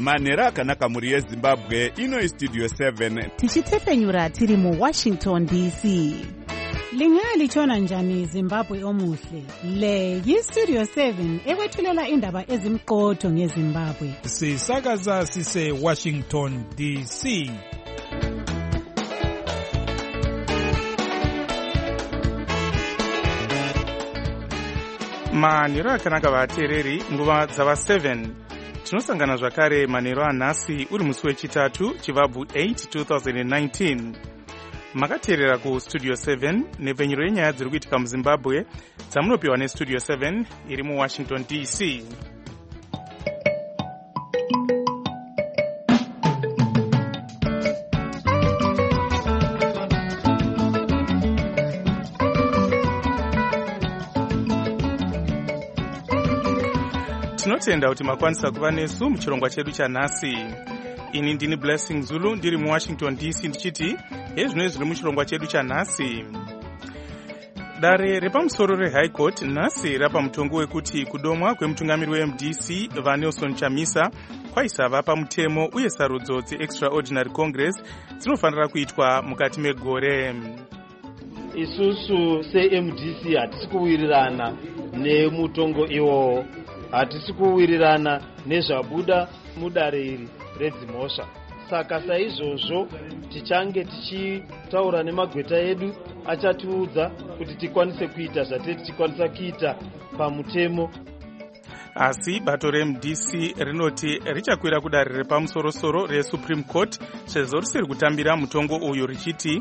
manhero akanaka mhuri yezimbabwe. Ino Studio 7 tichitefenyura tiri muWashington DC. Lingalitshona njani Zimbabwe omuhle? Le yiStudio 7 ekwethulela indaba ezimqotho ngeZimbabwe. Sisakaza sise Washington DC. Manhero akanaka vateereri, nguva dzava 7 tinosangana zvakare manhero anhasi uri musi wechitatu chivabvu 8 2019. Makateerera kuStudio 7 nepfenyuro yenyaya dziri kuitika muZimbabwe dzamunopiwa neStudio 7 iri muWashington DC. Tinotenda kuti makwanisa kuva nesu muchirongwa chedu chanhasi. Ini ndini Blessing Zulu ndiri muWashington DC ndichiti hezvino zviri muchirongwa chedu chanhasi. Dare repamusoro reHigh Court nhasi rapa mutongo wekuti kudomwa kwemutungamiri weMDC vaNelson Chamisa kwaisava pamutemo uye sarudzo dzeExtraordinary Congress dzinofanira kuitwa mukati megore. Isusu seMDC hatisi kuwirirana nemutongo iwowo, hatisi kuwirirana nezvabuda mudare iri redzimhosva. Saka saizvozvo tichange tichitaura nemagweta edu achatiudza kuti tikwanise kuita zvatete tikwanisa kuita pamutemo. Asi bato reMDC rinoti richakwira kudare repamusoro-soro reSupreme Court sezvo risiri kutambira mutongo uyu richiti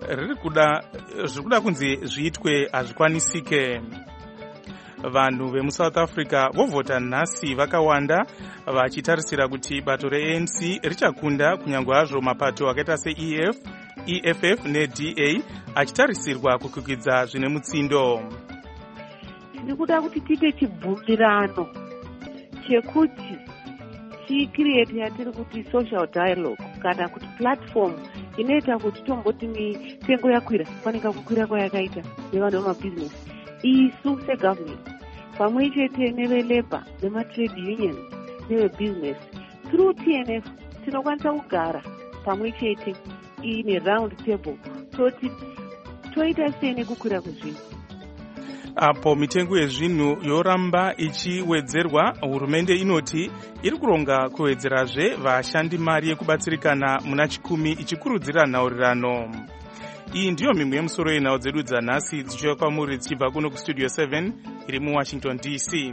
zvirikuda kunzi zviitwe hazvikwanisike. Vanhu vemuSouth Africa vovhota nhasi vakawanda vachitarisira kuti bato reANC richakunda kunyange hazvo mapato akaita seEFF neDA achitarisirwa kukwikwidzwa zvine mutsindo. Ndikuda kuti tiite chibvumirano chekuti tikreate yatiri kuti social dialogue kana kuti platform inoita kuti tomboti mitengo yakwira fanika kukwira kwayakaita nevanhu vemabusiness. Isu segovernment pamwe chete nevelabor nematrade unions nevebusiness through TNF tinokwanisa kugara pamwe chete ine round table toti toita sei nekukwira kwezvinhu. Apo mitengo yezvinhu yoramba ichiwedzerwa, hurumende inoti iri kuronga kuwedzerazve vashandi mari yekubatsirikana muna chikumi ichikurudzira nhaurirano. Iyi ndiyo mimwe yemusoro yenhau dzedu dzanhasi dzichiuya kwamuri dzichibva kuno kuStudio 7 iri muWashington DC.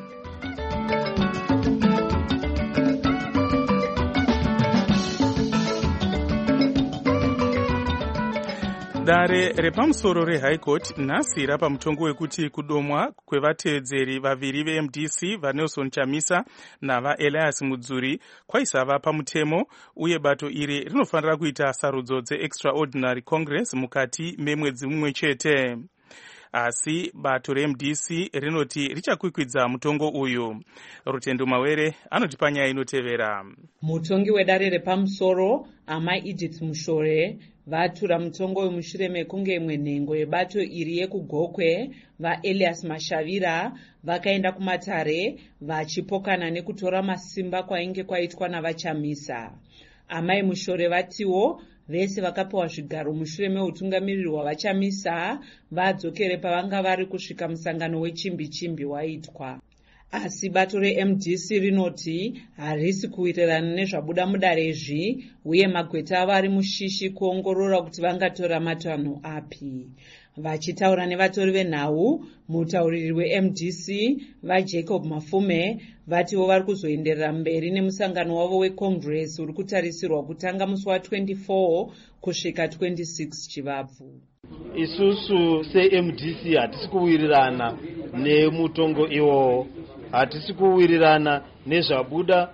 Dare repamusoro reHigh Court nhasi rapa mutongo wekuti kudomwa kwevateedzeri vaviri veMDC vaNelson Chamisa navaElias Mudzuri kwaisava pamutemo uye bato iri rinofanira kuita sarudzo dzeExtraordinary Congress mukati memwedzi mumwe chete. Asi bato reMDC rinoti richakwikwidzwa mutongo uyu. Rutendo Mawere anotipa nyaya inotevera. Mutongi wedare repamusoro Amai Edith Mushore vatura mutongo wemushure mekunge imwe nhengo yebato iri yekugokwe vaElias Mashavira vakaenda kumatare vachipokana nekutora masimba kwainge kwaitwa navaChamisa. Amai Mushore vatiwo vese vakapiwa zvigaro mushure meutungamiriri hwavaChamisa vadzokere pavanga vari kusvika musangano wechimbi-chimbi waitwa. Asi bato reMDC rinoti harisi kuwirirana nezvabuda mudarezvi uye magweta avo ari mushishi kuongorora kuti vangatora matanho api. Vachitaura nevatori venhau, mutauriri weMDC vaJacob Mafume vatiwo vari kuzoenderera mberi nemusangano wavo weCongress uri kutarisirwa kutanga musi wa24 kusvika 26 chivabvu. Isusu seMDC hatisi kuwirirana nemutongo iwowo, hatisi kuwirirana nezvabuda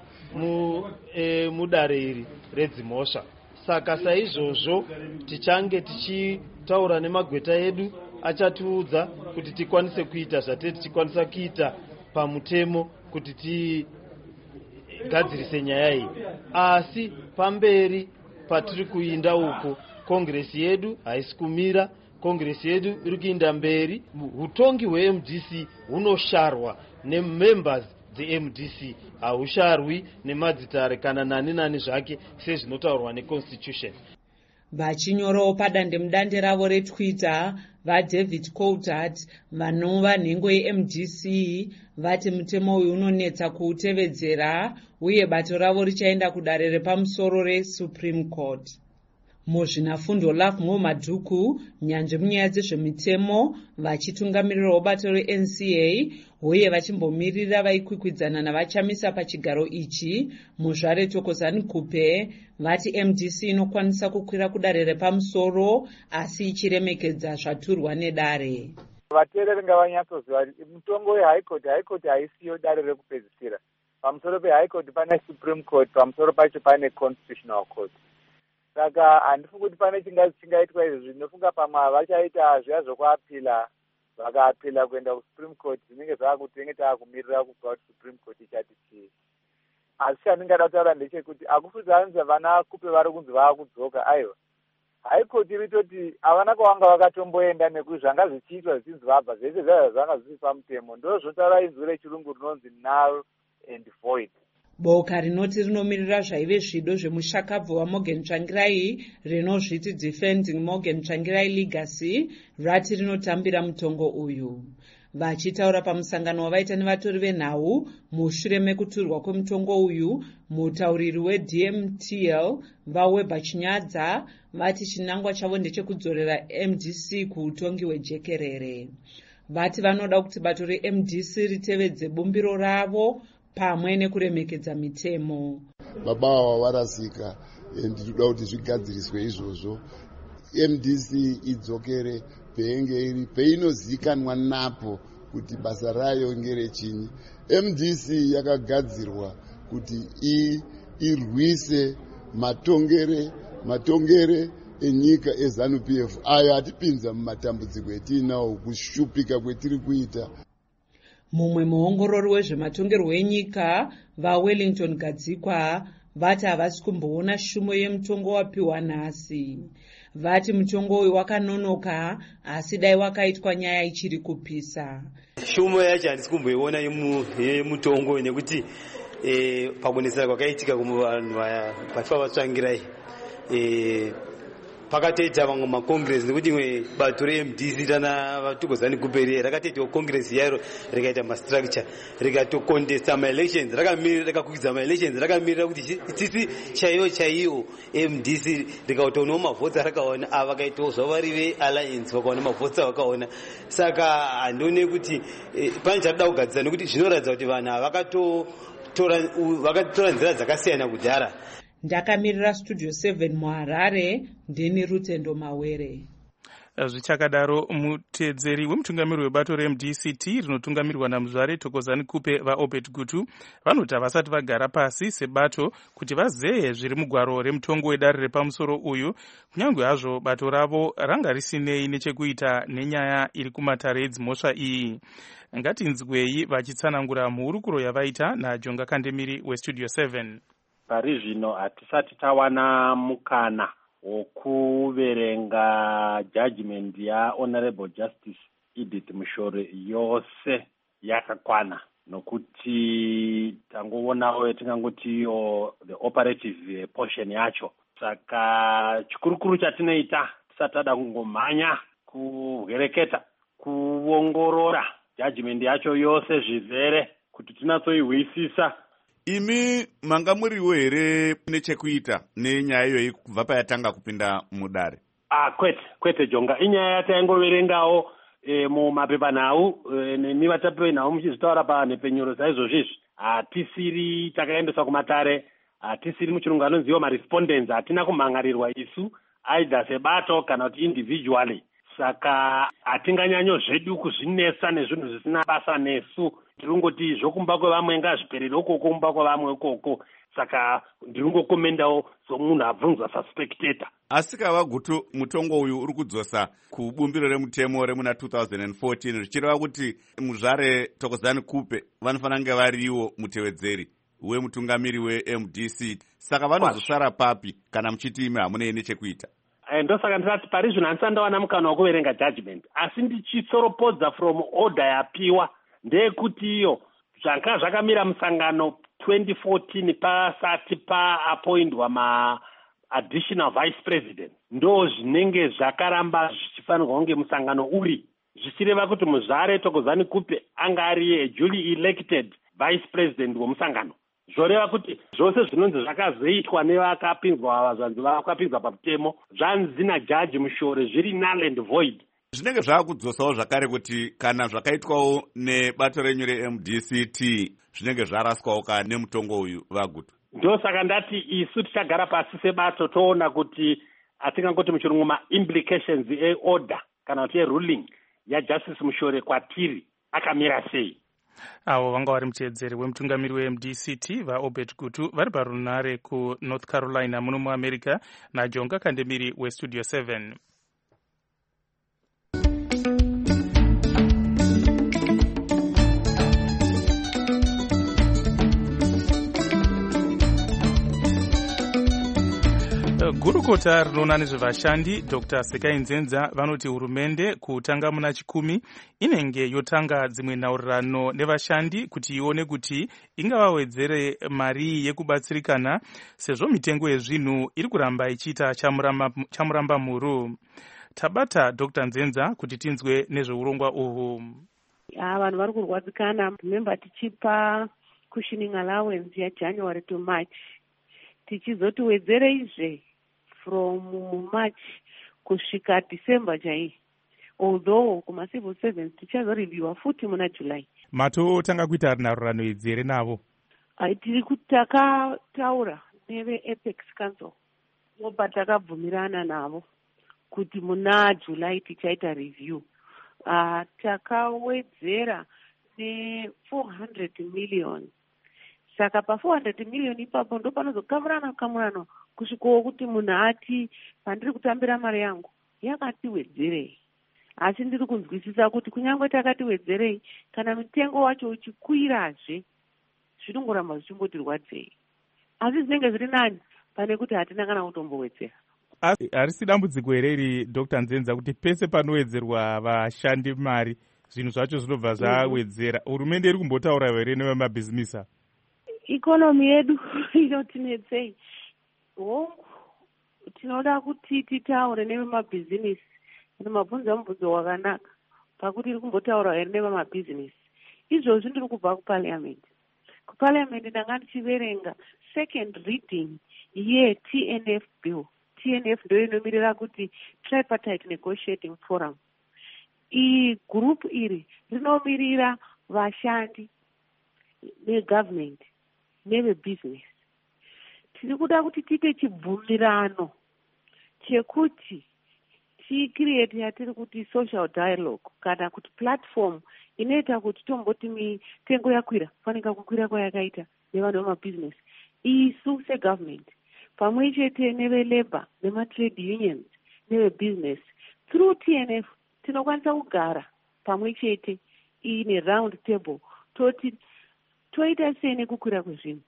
mudare iri redzimhosva. Saka saizvozvo tichange tichitaura nemagweta edu achatiudza kuti tikwanise kuita zvatete tikwanisa kuita pamutemo kuti tigadzirise nyaya iyi. Asi pamberi patiri kuinda uko kongresi yedu haisi kumira, kongresi yedu iri kuinda mberi. Utongi hweMDC hunosharwa nemembers dzeMDC hausharwi nemadzitare kana nani zvake sezvinotaurwa neconstitution. Vachinyorawo padandemutande ravo reTwitter, vaDavid Coulthard vanova nhengo yeMDC vati mutemo uyu unonetsa kuutevedzera uye bato ravo richaenda kudare repamusoro reSupreme Court. Muzvinafundo Love Madhuku, nyanzvi munyaya dzezvemitemo, vachitungamirirawo bato reNCA uye vachimbomirira vaikwikwidzaana navachamisa pachigaro ichi muzvare Thokozani Kupe, vati MDC inokwanisa kukwira kudare repamusoro asi ichiremekedza zvaturwa nedare. Vateereri ngavanyatsoziva kuti mutongo weHigh Court haisiyo dare rekupedzisira. Pamusoro peHigh Court pane Supreme Court, pamusoro pacho pane Constitutional Court. Saka handifungi kuti pane chingaitwa izvi. Ndinofunga pamwe vachaita zviya zvokuapila, vakaapila kuenda kuSupreme Court zvinenge zvaakutinge taakumirira kubva kuti Supreme Court ichati chii. Asi chandingada kutaura ndechekuti akufudzanisa vana Kupe vari kunzi vaakudzoka. Aiwa, High Court iritoti havana kwavanga vakatomboenda nekuti zvanga zvichiitwa zvichinzi vabva zvese zvazvo zvanga zviri pamutemo. Ndo zvotaura inzwi rechirungu rinonzi null and void. Boka rinoti rinomirira zvaive zvido zvemushakabvu waMorgan Tsvangirai rinozviti Defending Morgan Tsvangirai Legacy rati rinotambira mutongo uyu. Vachitaura pamusangano wavaita nevatori venhau mushure mekuturwa kwemutongo uyu, mutauriri weDMTL vaWeber Chinyadza vati chinangwa chavo ndechekudzorera MDC kuutongi hwejekerere. Vati vanoda kuti bato reMDC ritevedze bumbiro ravo pamwe nekuremekedza mitemo. Baba varasika ndinoda kuti zvigadziriswe izvozvo. MDC idzokere peinge iri peinozikanwa napo kuti basa rayo ngerechini. MDC yakagadzirwa kuti irwise matongere enyika eZANU-PF ayo atipinza mumatambudziko etinawo kushupika kwetiri kuita. Mumwe muongorori wezvematongerwo enyika vaWellington Gadzikwa vati havasi kumboona shumo yemutongo wapiwa nhasi. Vati mutongo uyu wakanonoka asi dai wakaitwa nyaya ichiri kupisa. Shumo yacho handisi kumboiona yemutongo nekuti pakunesera kwakaitika kuvanhu vafa vatsvangirai pakatoita vamwe makongresi nekuti imwe bato reMDC tana vaThokozani Kupe rakatoitawo kongresi yairo rikaita mastructure rikatokondesta maelections rakakwikidza maelections rakamirira kuti tsitsi chaiyo MDC rikautonawo mavhotsi rakaona ava vakaitawo zvavo rive alliance vakaona mavhotsi avakaona. Saka handione kuti pane chatoda kugadzisa nekuti zvinoratidza kuti vanhu vakatora nzira dzakasiyana kudhara. Ndakamirira Studio 7 muHarare, ndini Rutendo Mawere. Zvichakadaro, mutedzeri wemutungamiri webato reMDCT rinotungamirwa namuzvare Thokozani Kupe vaObed Gutu vanoti havasati vagara pasi sebato kuti vazeye zviri mugwaro remutongo wedare repamusoro uyu, kunyange hazvo bato ravo ranga risinei nechekuita nenyaya iri kumatare edzimhosva iyi. Ngatinzwei vachitsanangura muhurukuro yavaita naJonga Kandemiri weStudio 7. Pari zvino hatisati tawana mukana wokuverenga judgment yaHonorable Justice Edith Mushore yose yakakwana, nokuti tangoonawo yatingangoti iyo the operative portion yacho. Saka chikurukuru chatinoita tisati tada kungomhanya kuvereketa kuongorora judgment yacho yose zvizere kuti tinatsoihwisisa. Imi manga muriwo here nechekuita nenyaya iyoyi kubva payatanga kupinda mudare? Kwete Jonga, inyaya yataingoverengawo mumapepanhau nemi vatapepanhau muchizvitaura panhepenyuro saizvozvizvi. Hatisiri takaendeswa kumatare, hatisiri muchirungu anonziwa marespondents, hatina kumhangarirwa isu aidha sebato kana kuti individually. Saka hatinganyanyo zvedu kuzvinesa nezvinhu zvisina basa nesu. Tirungoti zvokumba kwevamwe ngazviperere ukoko kumba kwevamwe ukoko. Saka ndiringokomendawo somunhu abvunzwa saspectator. Asi kava Gutu, mutongo uyu uri kudzosa kubumbiro remutemo remuna 2014 zvichireva kuti muzvare Thokozani Kupe vanofanira kunge variwo mutevedzeri wemutungamiri weMDC. Saka vanozosara papi kana muchiti imi hamunei nechekuita? Ndosaka ndisati pari zvino handisati ndawana mukana wokuverenga judgment, asi ndichitsoropodza from order yapiwa ndeyekuti iyo zvanga zvakamira musangano 2014 pasati paapoindwa ma-additional vice president ndo zvinenge zvakaramba zvichifanirwa kunge musangano uri, zvichireva kuti muzvare Thokozani Kupe anga ari duly elected vice president wemusangano. Zvoreva kuti zvose zvinonzi zvakazoitwa nevakapinzwa vazvanzi vakapinzwa pamutemo zvanzi najaji Mushore zviri null and void. Zvinenge zvakudzosawo zvakare kuti kana zvakaitwawo nebato renyu reMDCT zvinenge zvaraswawo ka nemutongo uyu Vagutu. Ndosaka ndati isu tichagara pasi sebato toona kuti atingangoti muchirungu ma-implications e-order kana kuti e-ruling yaJustice Mushore kwatiri akamira sei. Avo vanga vari muteedzeri wemutungamiri weMDCT vaObert Gutu vari parunare kuNorth Carolina muno muAmerica naJonga Kandemiri weStudio 7. Gurukota rinoona nezvevashandi Dr. Sekai Nzenza vanoti hurumende kutanga muna chikumi inenge yotanga dzimwe nhaurirano nevashandi kuti ione kuti ingavawedzere mari yekubatsirikana sezvo mitengo yezvinhu iri kuramba ichiita chamuramba mhuru. Tabata Dr. Nzenza kuti tinzwe nezveurongwa uhwu. Vanhu vari kurwadzikana. Remember tichipa cushioning allowance yaJanuary to March tichizoti wedzere izve from March kusvika December chai, although kuma-civil servants tichazoreviewa futi muna July. Matotanga kuita nhaurirano idzi here navo? Tiri takataura neve-Apex Council vobva takabvumirana navo kuti muna July tichaita review. Takawedzera ne400 million. Saka pa400 million ipapo ndo panozokamurana kusvikawo kuti munhu ati pandiri kutambira mari yangu yakatiwedzerei. Asi ndiri kunzwisisa kuti kunyange takatiwedzerei kana mutengo wacho uchikwirazve zvinongoramba zvichingotirwadzei. Asi zvinenge zviri nani pane kuti hatina kana kutombowedzera. Harisi dambudziko here iri Dr. Nzenza kuti pese panowedzerwa vashandi mari zvinhu zvacho zvinobva zvawedzera? Hurumende iri kumbotaura here nevemabhizinisi? Ikonomi yedu inotinetsei. Hongu tinoda kuti titaure nevemabhizinisi. Mabvunzo mubvunzo wakanaka pakuti iri kumbotaura here nevemabhizinisi. Izvozvi ndiri kubva kuparliament. Kuparliament ndanga ndichiverenga second reading ye-TNF bill. TNF ndo inomirira kuti Tripartite Negotiating Forum. Group iri rinomirira vashandi negovernment nevebusiness. Tiri kuda kuti tiite chibvumirano chekuti ticreate yatiri kuti social dialogue kana kuti platform inoita kuti tomboti mitengo yakwira fanika kukwira kwayakaita nevanhu vemabusiness. Isu segovernment pamwe chete nevelabor nematrade unions nevebusiness through TNF tinokwanisa kugara pamwe chete ine round table toti toita sei nekukwira kwezvinhu.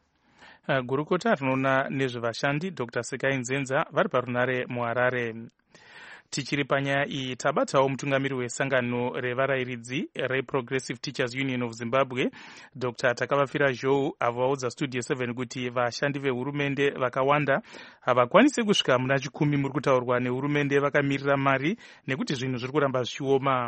Gurukota rinoona nezvevashandi Dr. Sekai Nzenza vari parunare muHarare. Tichiri panyaya iyi tabatawo mutungamiri wesangano revarayiridzi reProgressive Teachers Union of Zimbabwe Dr. Takavafira Zhou avo vaudza Studio 7 kuti vashandi vehurumende vakawanda havakwanisi kusvika muna chikumi muri kutaurwa nehurumende vakamirira mari nekuti zvinhu zviri kuramba zvichioma.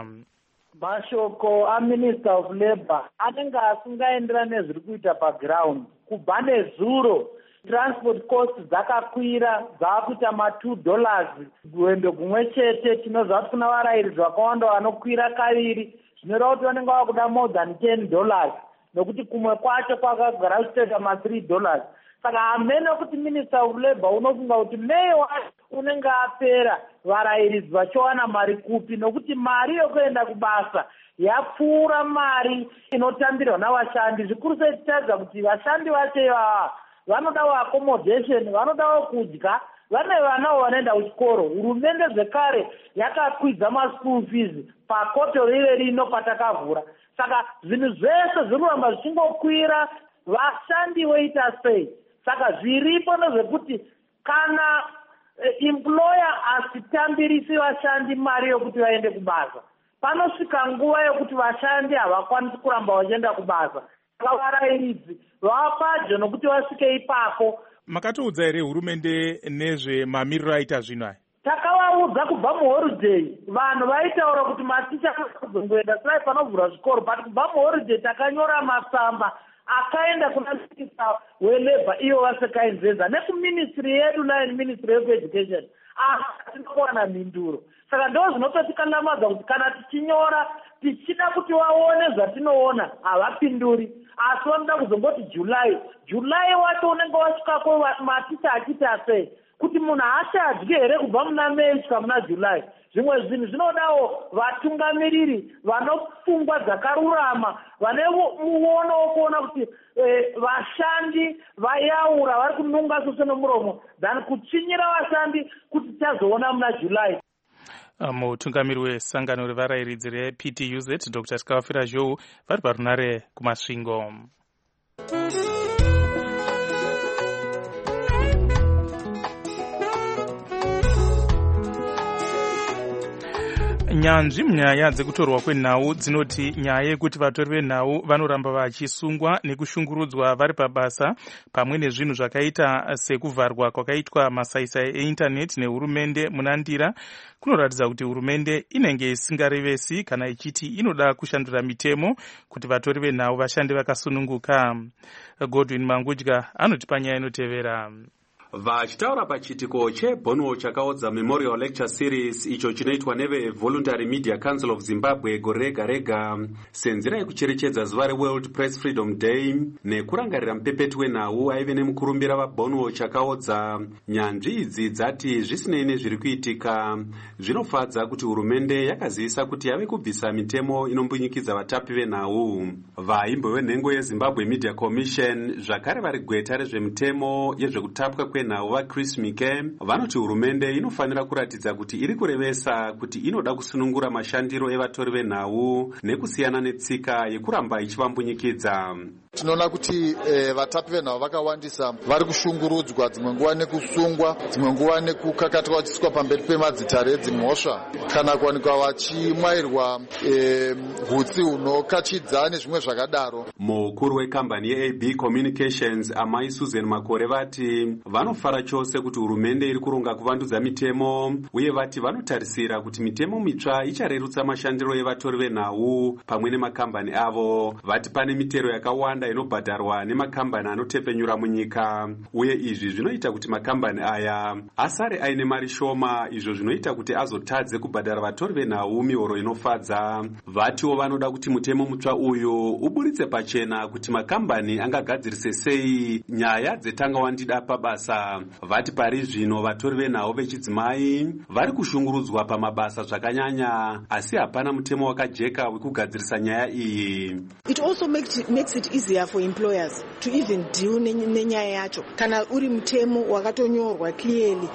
Mashoko aMinister of Labour anenge asingaenderana nezviri kuita paground. Kubva nezuro transport costs dzakakwira dzakuita $2 kuendo kumwe chete. Tinozva kuti kuna varayiridzi vakawanda vanokwira kaviri zvinoreva kuti vanenge vakuda more than $10 nokuti kumwe kwacho kwakagara kuchitoita $3. Saka hamene kuti Minister of Labour unofunga kuti May unenge apera varayiridzi vachiwana mari kupi, nokuti mari yokuenda kubasa yapfuura mari inotambirwa navashandi. Zvikuru sei tichitaridza kuti vashandi vacho ivava vanodawo accommodation, vanodawo kudya, vane vanawo vanoenda kuchikoro. Hurumende zvekare yakakwidza maschool fees pakoto rive rino patakavhura. Saka zvinhu zvese zviri kuramba zvichingokwira, vashandi voita sei? Saka zviripo ndezvekuti kana employer asitambirisi vashandi mari yokuti vaende kubasa, panosvika nguva yokuti vashandi havakwanisi kuramba vachienda kubasa. varayiridzi vapadyo nokuti vasvike ipapo. Makatoudza here hurumende nezvemamiriro aita zvino aya? Takavaudza kubva muhorideyi, vanhu vaitaura kuti maticha anozongoenda sai panovhura zvikoro, but kubva muhorideyi takanyora matsamba akaenda kuna minista welabor iyo vasekainzenza nekuministry yedu nayo ministry of education, hatina kuwana mhinduro. Saka ndo zvinototikandamaza kuti kana tichinyora tichida kuti vaone zvatinoona havapinduri, asi vanoda kuzongoti Julai wacho unenge wasvikako maticha achita sei kuti munhu haachadyi here kubva muna Mei kusvika muna Julai. Zvimwe zvinhu zvinodawo vatungamiriri vanopfungwa dzakarurama, vane muono wokuona kuti vashandi vayaura vari kununga sose nomuromo than kuchinyira vashandi kuti tichazoona muna Julai. Mutungamiri wesangano revarayiridzi rePTUZ Dr. Skawafira Zhou vari parunare kumasvingo. Nyanzvi munyaya dzekutorwa kwenhau dzinoti nyaya yekuti vatori venhau vanoramba vachisungwa nekushungurudzwa vari pabasa, pamwe nezvinhu zvakaita sekuvharwa kwakaitwa masaisai eindaneti nehurumende munandira, kunoratidza kuti hurumende inenge isingarevesi kana ichiti inoda kushandura mitemo kuti vatori venhau vashande vakasununguka. Godwin Mangudya anotipa nyaya inotevera. Vachitaura pachitiko chebhono chakaodza Memorial Lecture Series icho chinoitwa neveVoluntary Media Council of Zimbabwe gore rega rega senzira yekucherechedza zuva reWorld Press Freedom Day nekurangarira mupepeti wenhau aive nemukurumbira vabhono chakaodza, nyanzvi idzi dzati zvisinei nezviri kuitika zvinofadza kuti hurumende yakazivisa kuti yave kubvisa mitemo inombunyikidza vatapi venhau. Vaimbo venhengo yeZimbabwe Media Commission zvakare vari gweta rezvemitemo yezvekutapwa kwenhau vaChris Mike vanoti hurumende inofanira kuratidza kuti iri kurevesa kuti inoda kusunungura mashandiro evatori venhau nekusiyana netsika yekuramba ichivambunyikidza. Tinoona kuti vatapi venhau vakawandisa vari kushungurudzwa, dzimwe nguva nekusungwa, dzimwe nguva nekukakatwa vachiswa pamberi pemadzitare edzimhosva kana kuwanikwa vachimwairwa hutsi hunokachidza nezvimwe zvakadaro. Mukuru wekambani yeAB Communications Amai Susan Makore vati vanofara chose kuti hurumende iri kuronga kuvandudza mitemo uye vati vanotarisira kuti mitemo mitsva icharerutsa mashandiro evatori venhau pamwe nemakambani avo. Vati pane mitero yakawanda inobhadharwa nemakambani anotepenyura munyika uye izvi zvinoita kuti makambani aya asare aine mari shoma, izvo zvinoita kuti azotadze kubhadhara vatori venhau mihoro inofadza. Vatiwo vanoda kuti mutemo mutsva uyu uburitse pachena kuti makambani angagadzirise sei nyaya dzetangawandida pabasa. Vati pari zvino vatori venhau vechidzimai vari kushungurudzwa pamabasa zvakanyanya, asi hapana mutemo wakajeka wekugadzirisa nyaya iyi. It also makes it easier for employers to even deal nenyaya yacho kana uri mutemo wakatonyorwa clearly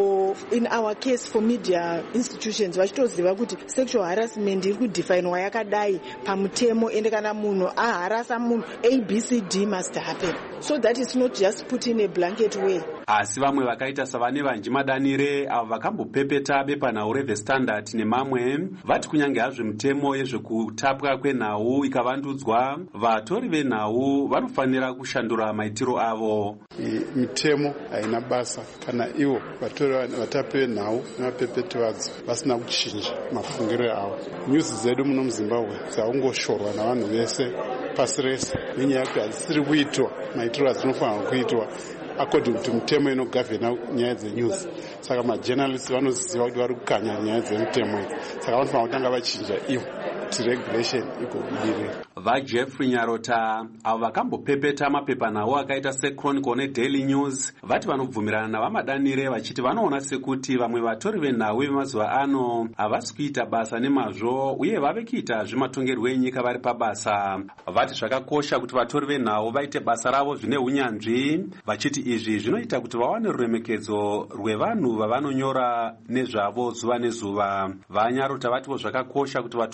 in our case for media institutions vachitoziva kuti sexual harassment iri kudefinwa yakadai pamutemo, ende kana munhu aharasa munhu ABCD must happen, so that it's not just put in a blanket way. Asi vamwe vakaita savane vanji madanire avo vakambopepeta bepanhau reveStandard nemamwe vati kunyange hazve mitemo yezvekutapwa kwenhau ikavandudzwa, vatori venhau vanofanira kushandura maitiro avo. Mitemo haina basa kana ivo vatapi venhau nevapepeti vadzo vasina kuchinja mafungiro avo. Nyuzi dzedu muno muZimbabwe dzaungoshorwa navanhu vese pasi rese nenyaya yekuti hadzisiri kuitwa maitiro adzinofanira kuitwa according to mitemo inogavhena nyaya dzenews. Saka majournalists vanoziva kuti vari kukanya nyaya dzemitemo idzi, saka vanofanira kutanga vachinja ivo kuti regulation igobudirira. VaJeffrey Nyarota avo vakambopepeta mapepanhau akaita seChronicle neDaily News vati vanobvumirana navamadanire vachiti vanoona sekuti vamwe vatori venhau vemazuva ano havasi kuita basa nemazvo uye vave kuita zvematongerwo enyika vari pabasa. Vati zvakakosha kuti vatori venhau vaite basa ravo zvine unyanzvi, vachiti izvi zvinoita kuti vawane ruremekedzo rwevanhu vavanonyora nezvavo zuva nezuva. VaNyarota vatiwo zvakakosha kuti vatori venhau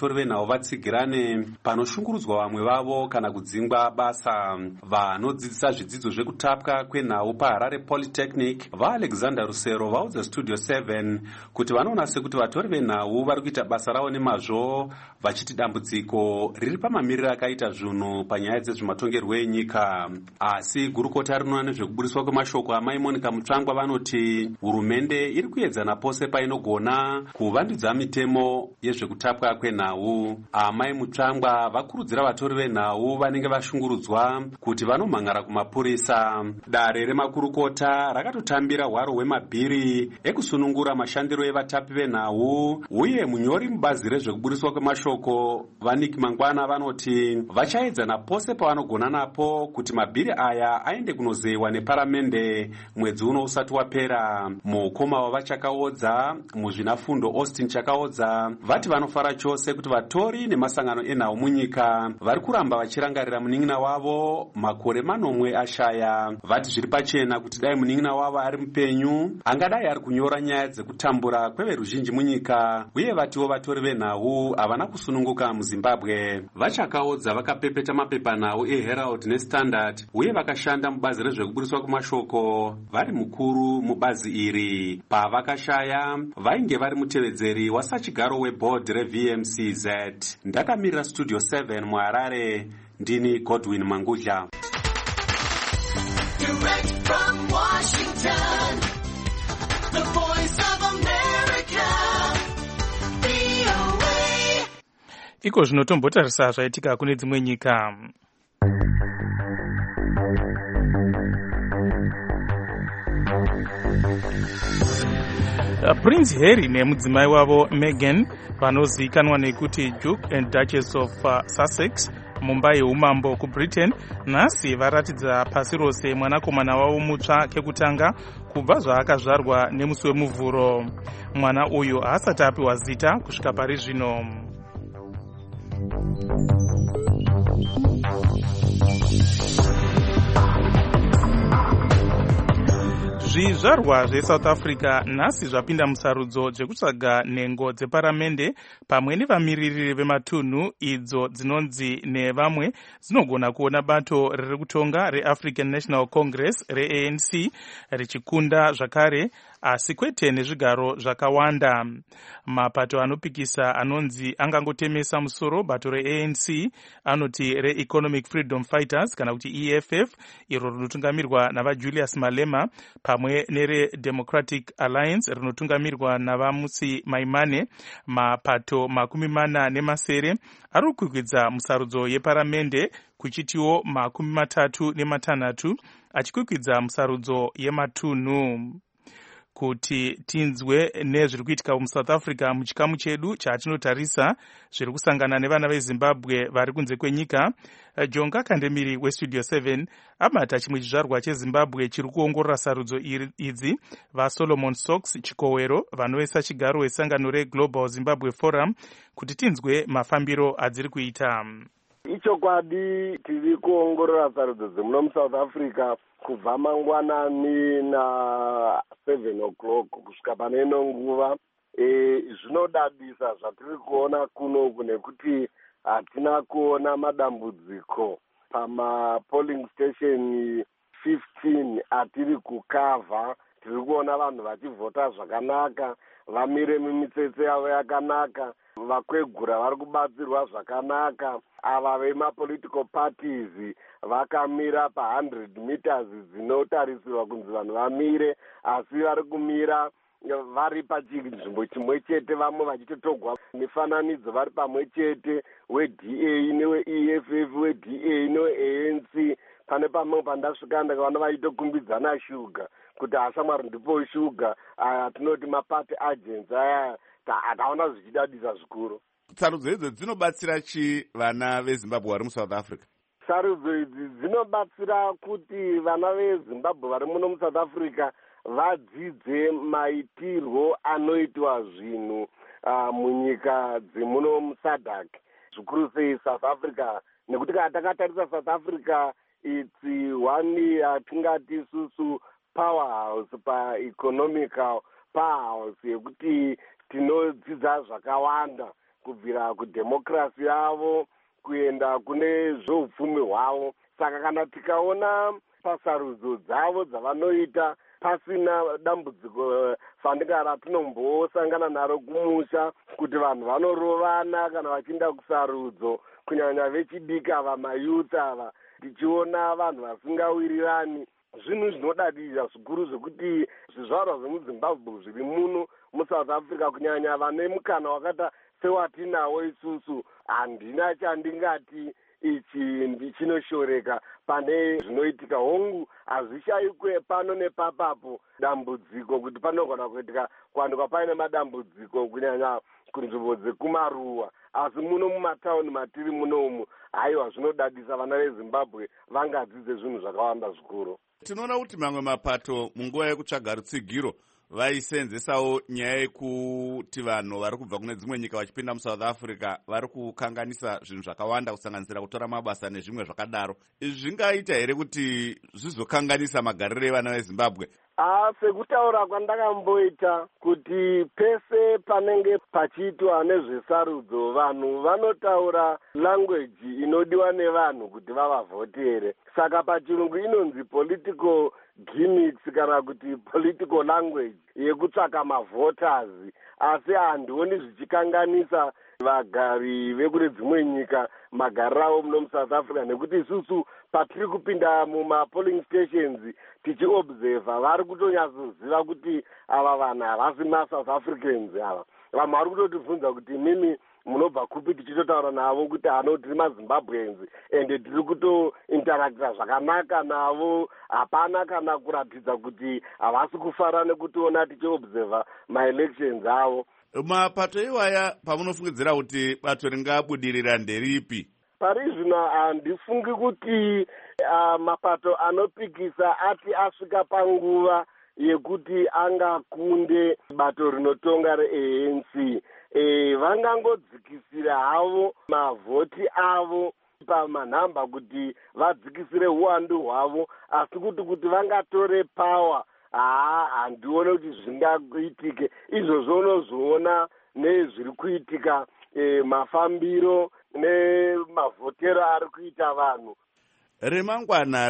vatsigirane panoshungurudzwa vamwe vavo kana kudzingwa basa. Vanodzidzisa zvidzidzo zvekutapwa kwenhau paHarare Polytechnic vaAlexander Rusero vaudza Studio 7 kuti vanoona sekuti vatori venhau vari kuita basa ravo nemazvo, vachiti dambudziko riri pamamiriro akaita zvinhu panyaya dzezvematongerwo enyika. Asi gurukota rinoona nezvekuburiswa kwemashoko amai Monica Mutsvangwa vanoti hurumende iri kuedzana pose painogona kuvandudza mitemo yezvekutapwa kwenhau. Amai Mutsvangwa vakurudzira vatori venhau vanenge vashungurudzwa kuti vanomhangara kumapurisa. Dare remakurukota rakatotambira hwaro hwemabhiri ekusunungura mashandiro evatapi venhau, uye munyori mubazi rezvekuburiswa kwemashoko Vaniki Mangwana vanoti vachaedzana pose pavanogona napo kuti mabhiri aya aende kunozeyiwa neparamende mwedzi uno usati wapera. Mukoma wavachakaodza muzvinafundo Austin Chakaodza vati vanofara chose kuti vatori nemasangano enhau munyika vari kuramba vachirangarira munin'ina wavo makore manomwe ashaya. Vati zviri pachena kuti dai munin'ina wavo ari mupenyu angadai ari kunyora nyaya dzekutambura kweveruzhinji munyika, uye vatiwo vatori venhau havana kusununguka muZimbabwe. Vachakaodza vakapepeta mapepanhau eHerald neStandard uye vakashanda mubazi rezvekuburiswa kwemashoko vari mukuru mubazi iri. Pavakashaya vainge vari mutevedzeri wasachigaro webhodhi reVMCZ. Ndakamirira Studio 7 muHarare, ndini Godwin Mangudla. Direct from Washington, the voice of America, VOA. Iko zvinotombotarisa zvaitika kune dzimwe nyika. Prince Harry nemudzimai wavo Meghan vanozivikanwa nekuti Duke and Duchess of Sussex mumba yeumambo kuBritain nhasi varatidza pasi rose mwanakomana wavo mutsva kekutanga kubva zvaakazvarwa nemusi wemuvhuro. Mwana uyu haasati apiwa zita kusvika pari zvino. Zvizvarwa zveSouth Africa nhasi zvapinda musarudzo dzekutsvaga nhengo dzeparamende pamwe nevamiririri vematunhu idzo dzinonzi nevamwe dzinogona kuona bato riri kutonga reAfrican National Congress reANC richikunda zvakare, asi kwete nezvigaro zvakawanda. Mapato anopikisa anonzi angangotemesa musoro bato reANC anoti reEconomic Freedom Fighters kana kuti EFF, iro rinotungamirwa navaJulius Malema, pamwe nereDemocratic Alliance rinotungamirwa navaMusi Maimane. Mapato 40 ari kukwidza musarudzo yeparamende, kuchitiwo 36 achikwikwidza musarudzo yematunhu. Kuti tinzwe nezviri kuitika muSouth Africa muchikamu chedu chatinotarisa zviri kusangana nevana veZimbabwe vari kunze kwenyika, Jonga Kandemiri weStudio 7 abata chimwe chizvarwa cheZimbabwe chiri kuongorora sarudzo idzi, vaSolomon Sox Chikowero vanovesa chigaro wesangano reGlobal Zimbabwe Forum, kuti tinzwe mafambiro adziri kuita. Ichokwadi tiri kuongorora sarudzo dzemuno muSouth Africa kubva mangwanani na7 o'clock kusvika pane ino nguva. Zvinodadisa zvatiri kuona kunoku nekuti hatina kuona madambudziko pamapolling station 15 atiri kukavha. Tiri kuona vanhu vachivhota zvakanaka, vamire mumitsetse yavo yakanaka, vakwegura vari kubatsirwa zvakanaka. Ava vemapolitical parties vakamira pa100 meters dzinotarisirwa kunzi vanhu vamire, asi vari kumira vari pachinzvimbo chimwe chete, vamwe vachitotogwa mifananidzo vari pamwe chete, weDA neweEFF, weDA neweANC. Pane pamwe pandasvika ndakaona vachitokumbidzana shuga kuti ashamwari ndipo shuga, aya tinoti mapati agents aya. Hataona zvichidadisa zvikuru. Sarudzo idzi dzinobatsira chi vana veZimbabwe vari muSouth Africa? Sarudzo idzi dzinobatsira kuti vana veZimbabwe vari muno muSouth Africa vadzidze maitirwo anoitwa zvinhu munyika dzemuno muSADC, zvikuru sei South Africa. Nekuti kana takatarisa South Africa it's one yatingati susu powerhouse pa-economical powerhouse yekuti tinodzidza zvakawanda kubvira kudhemokirasi yavo kuenda kune zveupfumi hwavo. Saka kana tikaona pasarudzo dzavo dzavanoita pasina dambudziko fandika ratinombosangana naro kumusha kuti vanhu vanorovana kana vachienda kusarudzo, kunyanya vechidiki ava mayuth ava, tichiona vanhu vasingawirirani. Zvinhu zvinodadira zvikuru zvekuti zvizvarwa zvemuzimbabwe zviri muno muSouth Africa, kunyanya vane mukana wakata sewatinawo isusu, handina chandingati ichi chinoshoreka pane zvinoitika. Hongu hazvishayikwe pano nepapapo dambudziko kuti panogona kuitika kuwanikwa paine madambudziko kunyanya kunzvimbo dzekumaruwa, asi muno mumatauni matiri munomu, haiwa zvinodadisa. Vana veZimbabwe vangadzidze zvinhu zvakawanda zvikuru. Tinoona kuti mamwe mapato munguva yekutsvaga rutsigiro vaisenzesawo nyaya yekuti vanhu vari kubva kune dzimwe nyika vachipinda muSouth Africa vari kukanganisa zvinhu zvakawanda kusanganisira kutora mabasa nezvimwe zvakadaro. Zvingaita here kuti zvizokanganisa magariro evana veZimbabwe? Sekutaura kwandakamboita kuti pese panenge pachiitwa nezvesarudzo vanhu vanotaura language inodiwa nevanhu kuti vavavhotere. Saka pachirungu inonzi political gimmicks kana kuti political language yekutsvaka mavhoters, asi handioni zvichikanganisa vagari vekune dzimwe nyika magariro avo muno muSouth Africa, nekuti isusu patiri kupinda mumapolling stations tichiobserva vari kutonyatsoziva kuti ava vanhu havasi maSouth Africans ava. Vamwe vari kutotibvunza kuti mimi munobva kupi, tichitotaura navo kuti hano tiri maZimbabweans ende tiri kutointeracta zvakanaka navo, hapana kana kuratidza kuti havasi kufara nekutiona tichiobserva maelections avo. Mapato iwaya pamunofungidzira kuti bato ringabudirira nderipi? Pari zvino handifungi kuti mapato anopikisa ati asvika panguva yekuti angakunde bato rinotonga reANC. Vangangodzikisira havo mavhoti avo pamanhamba kuti vadzikisire uwandu hwavo, asi kuti vangatore power, handione kuti zvingaitike. Izvozvo unozoona nezviri kuitika, mafambiro nemavhotero ari kuita vanhu. Remangwana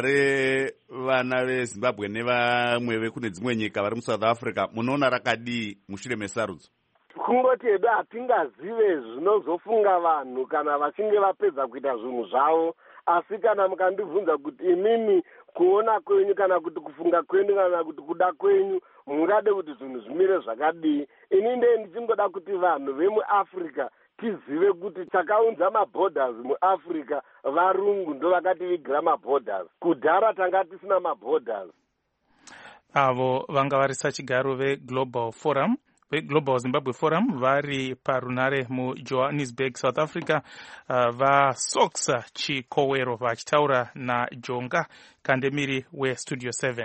revana veZimbabwe nevamwe vekune dzimwe nyika vari muSouth Africa munoona rakadii mushure mesarudzo? Kungoti hedu hatingazive zvinozofunga vanhu kana vachinge vapedza kuita zvinhu zvavo, asi kana mukandibvunza kuti imimi kuona kwenyu kana kuti kufunga kwenyu kana kuti kuda kwenyu mungade kuti zvinhu zvimire zvakadii, ini ndee ndichingoda kuti vanhu vemuAfrica tizive kuti takaunza maborders muAfrica, varungu ndo vakativigira maborders. Kudhara tanga tisina maborders. Avo vanga vari sachigaro veGlobal Zimbabwe Forum vari parunare muJohannesburg, South Africa, vaSoxa Chikowero vachitaura naJonga Kandemiri weStudio 7.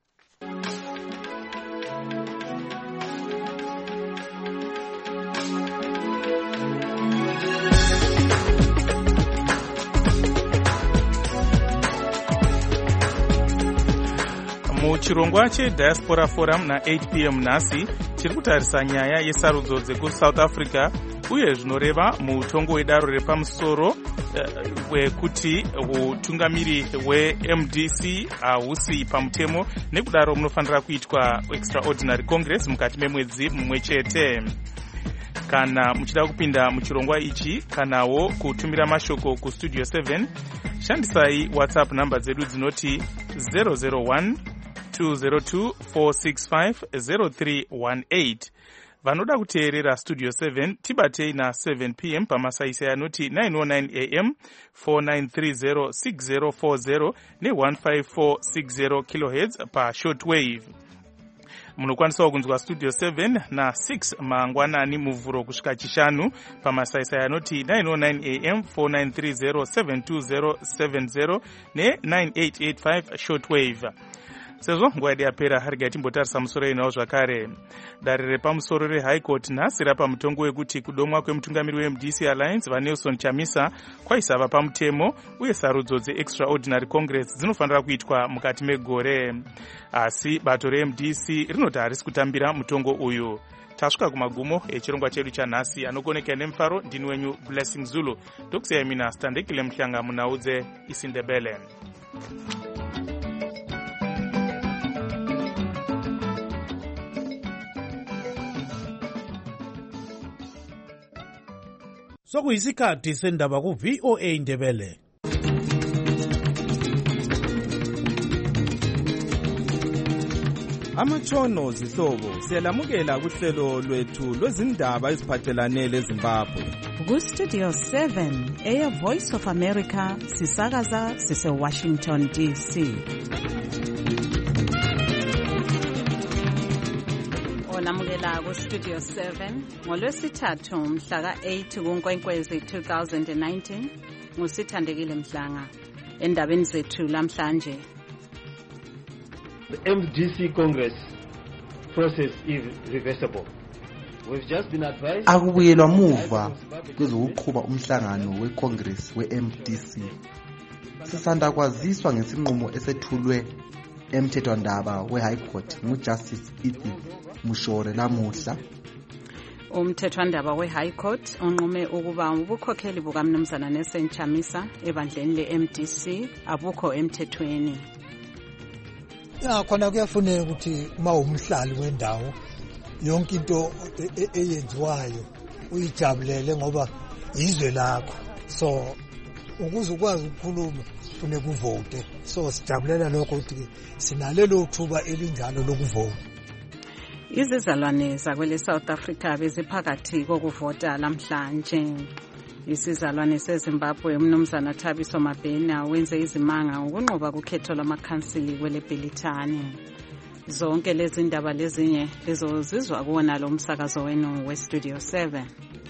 Muchirongwa cheDiaspora Forum na8 p.m. nhasi chiri kutarisa nyaya yesarudzo dzekuSouth Africa uye zvinoreva mutongo wedaro repamusoro wekuti utungamiri weMDC hahusi pamutemo, nekudaro munofanira kuitwa extraordinary congress mukati memwedzi mumwe chete. Kana muchida kupinda muchirongwa ichi kanawo kutumira mashoko kuStudio 7, shandisai WhatsApp namba dzedu dzinoti 001 202 465 0318. Vanoda kuteerera Studio 7 tibatei na7 p.m. pamasaisai anoti 909 am 4930 6040 ne1540 kHz pa shortwave. Munokwanisawo kunzwa Studio 7 na 6 mangwanani muvhuro kusvika chishanu pamasaisai anoti 909 am 4930 72070 ne9885 shortwave. Sezvo nguva yedu yapera, regai timbotarisa musoro inawo zvakare. Dare repamusoro reHigh Court nhasi rapa mutongo wekuti kudomwa kwemutungamiri weMDC Alliance vaNelson Chamisa kwaisava pamutemo uye sarudzo dzeExtraordinary Congress dzinofanira kuitwa mukati megore. Asi bato reMDC rinoti harisi kutambira mutongo uyu. tasvika kumagumo echirongwa chedu chanhasi. Anokoneka nemufaro ndini wenyu Blessing Zulu. Ndokusiyai mina Standekile Mhlanga munaudze isindebele. Sokuyisikhathi sendaba ku VOA Ndebele. Amatshono zihlobo siyalamukela kuhlelo lwethu lwezindaba eziphathelane leZimbabwe. Ku Studio 7 Air Voice of America sisakaza sise Washington DC. Onamukela ku Studio 7 ngolwesithathu mhla ka-8 kuNkwenkwezi 2019 ngusithandekile Mhlanga. Endabeni zethu lamhlanje. The MDC Congress process is reversible. We've just been advised. Akubuyelwa muva kwezokuqhuba umhlangano weCongress weMDC. Sisanda kwaziswa ngesinqumo esethulwe emthethwandaba weHigh Court nguJustice Ethy Mushore lamuhla. Umthethwandaba weHigh Court unqume ukuba ubukhokheli bukaMnumzana Nelson Chamisa ebandleni leMDC abukho emthethweni. Ya khona kuyafuneka ukuthi uma umhlali wendawo yonke into eyenziwayo uyijabulele ngoba izwe lakho. So ukuze ukwazi ukukhuluma kufuneka uvote. So sijabulela lokho ukuthi sinalelo thuba elinjalo lokuvota. Izizalwane zakwele South Africa beziphakathi kokuvota lamhlanje. Isizalwane seZimbabwe uMnumzana Thabiso Mabhena wenze izimanga ukunqoba kukhetho lwamakhansili kwele Bhelithani. Zonke lezi ndaba lezinye lezozizwa kuwona lo msakazo wenu weStudio 7.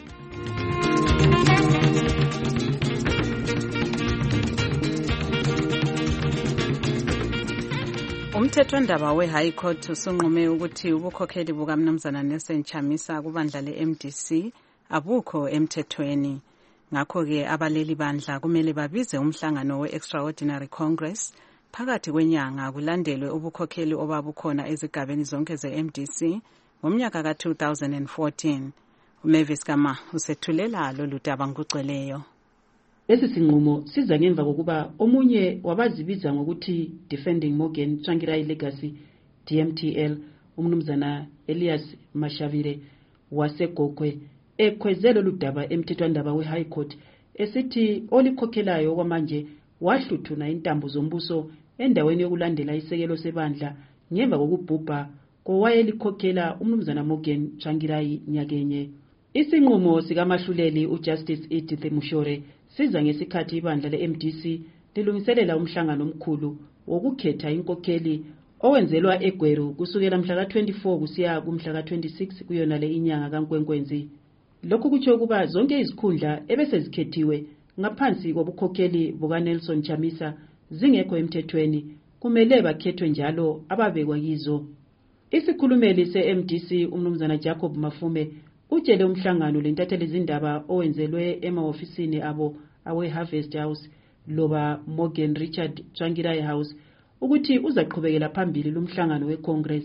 Umthethwandaba weHigh Court usunqume ukuthi ubukhokheli bukaMnumzana Nelson Chamisa kubandla leMDC abukho emthethweni. Ngakho-ke abaleli bandla kumele babize umhlangano we-Extraordinary Congress phakathi kwenyanga kulandelwe ubukhokheli obabukhona ezigabeni zonke ze-MDC ngomnyaka ka-2014. uMavis Kama usethulela lolu daba ngokugcweleyo. Lesi sinqumo siza ngemva kokuba omunye wabazibiza ngokuthi Defending Morgan Tsvangirai Legacy DMTL uMnumzana Elias Mashavire wasegokwe ekhwezelo ludaba emthethwandaba weHigh Court esithi olikhokhelayo kwamanje wahluthuna intambo zombuso endaweni yokulandela isekelo sebandla ngemva kokubhubha kowayelikhokhela uMnumzana Morgan Tsvangirai nyakenye. Isinqumo sikamahluleli uJustice Ethy Mushore siza ngesikhathi ibandla leMDC lilungiselela umhlangano omkhulu wokukhetha inkokheli owenzelwa eGweru kusukela mhla ka-24 kusiya kumhla ka-26 kuyona le inyanga kaNkwenkwenzi. Lokhu kutsho ukuba zonke izikhundla ebesezikhethiwe ngaphansi kobukhokheli bukaNelson Chamisa zingekho emthethweni kumele bakhethwe njalo ababekwa kizo. Isikhulumeli seMDC uMnumzana Jacob Mafume utshele umhlangano lentatheli izindaba owenzelwe emahofisini abo awe-Harvest House loba Morgan Richard Tsvangirai House ukuthi uzaqhubekela phambili lumhlangano weCongress.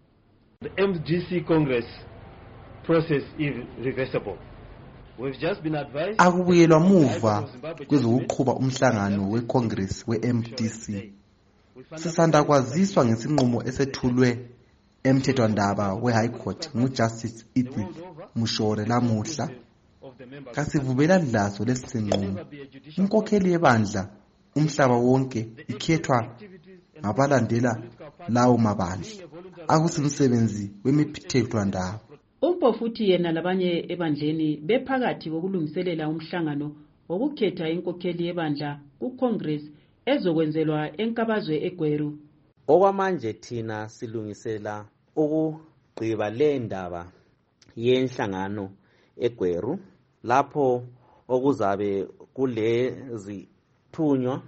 The MDC Congress process is reversible. We've just been advised. Akubuyelwa muva kwezokuqhuba umhlangano weCongress weMDC. Sisanda kwaziswa ngesinqumo esethulwe emthethwandaba weHigh Court nguJustice Ethy Mushore lamuhla. Kasivubela laso lesinqumo. Inkokheli yebandla umhlaba wonke ikhethwa ngabalandela lawo mabandla. Akusimsebenzi wemithethwandaba. Umpo futhi yena labanye ebandleni bephakathi kokulungiselela umhlangano wokukhetha inkokheli yebandla kuCongress ezokwenzelwa enkabazwe eGweru. Okwamanje thina silungisela ukugqiba le ndaba yenhlangano eGweru lapho okuzabe kulezi thunywa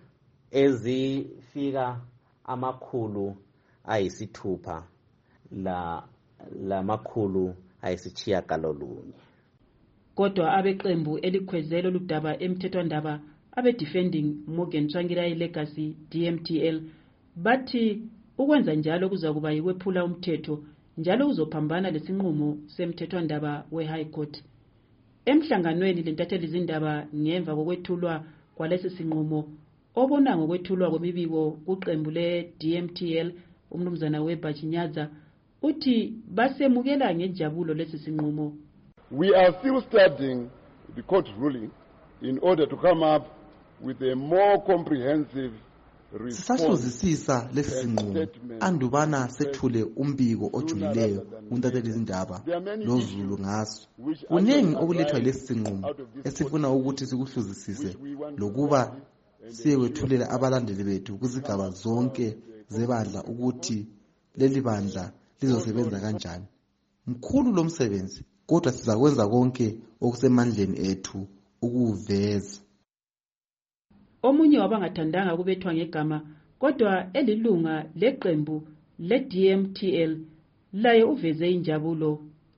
ezifika 600 la makhulu ayisitshiyagalolunye. Kodwa abeqembu elikhwezelo ludaba emthethwandaba abe-Defending Morgan Tsvangirai Legacy DMTL bathi ukwenza njalo kuza kuba yikwephula umthetho njalo uzophambana lesinqumo semthethwandaba we-High Court. Emhlanganweni lentatheli izindaba ngemva kokwethulwa kwalesi sinqumo obona ngokwethulwa kwemibiko kuqembu le-DMTL umnumzana weBachinyaza uthi basemukela ngejabulo lesi sinqumo. We are still studying the court ruling in order to come up with a more comprehensive sisahluzisisa lesi sinqumo andubana sethule umbiko ojulileyo kuntatheli izindaba noZulu ngaso. Kuningi okulethwa lesi sinqumo esifuna ukuthi sikuhluzisise lokuba siyewethulela abalandeli bethu kuzigaba zonke zebandla ukuthi leli bandla lizosebenza kanjani. Mkhulu lo msebenzi kodwa sizakwenza konke okusemandleni ethu ukuveza. Omunye wabangathandanga kubethwa ngegama kodwa elilunga leqembu le-DMTL laye uveze injabulo.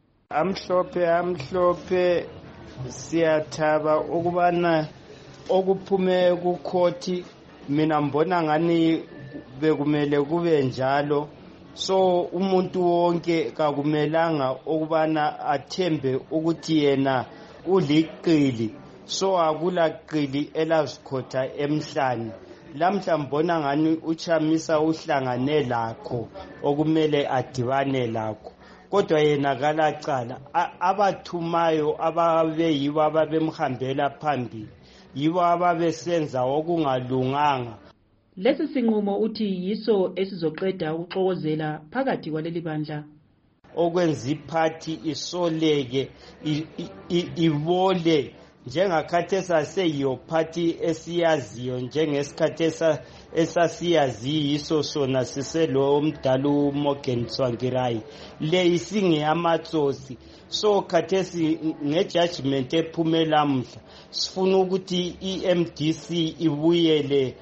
Amhlophe siyathaba ukubana okuphume kukhoti mina mbona ngani bekumele kube njalo. So umuntu wonke kakumelanga ukubana athembe ukuthi yena uliqili. So akula qili elazikhotha emhlanje. Lamhla mbona ngani uChamisa uhlangane lakho okumele adibane lakho. Kodwa yena kalacala abathumayo ababeyibo ababemhambela phambili yibo ababesenza okungalunganga. Lesi sinqumo uthi yiso esizoqeda ukuxokozela phakathi kwaleli bandla. Okwenza iphathi isoleke ibole njengakhathi esaseyiyo phathi esiyaziyo njengesikhathi esasiyazi yiso sona siselo omdala uMorgan Tsvangirai le isingeyamatsosi. So khathesi ngejudgment ephumela lamhla sifuna ukuthi iMDC ibuyele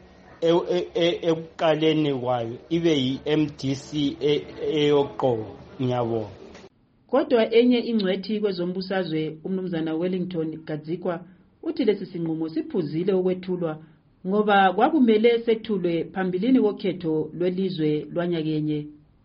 ekuqaleni kwayo ibe yiMDC eyoqobo. Ngiyabonga. Kodwa enye ingcwethi kwezombusazwe umnumzana Wellington Gadzikwa uthi lesi sinqumo siphuzile ukwethulwa ngoba kwakumele sethulwe phambilini kokhetho lwelizwe lwanyakenye.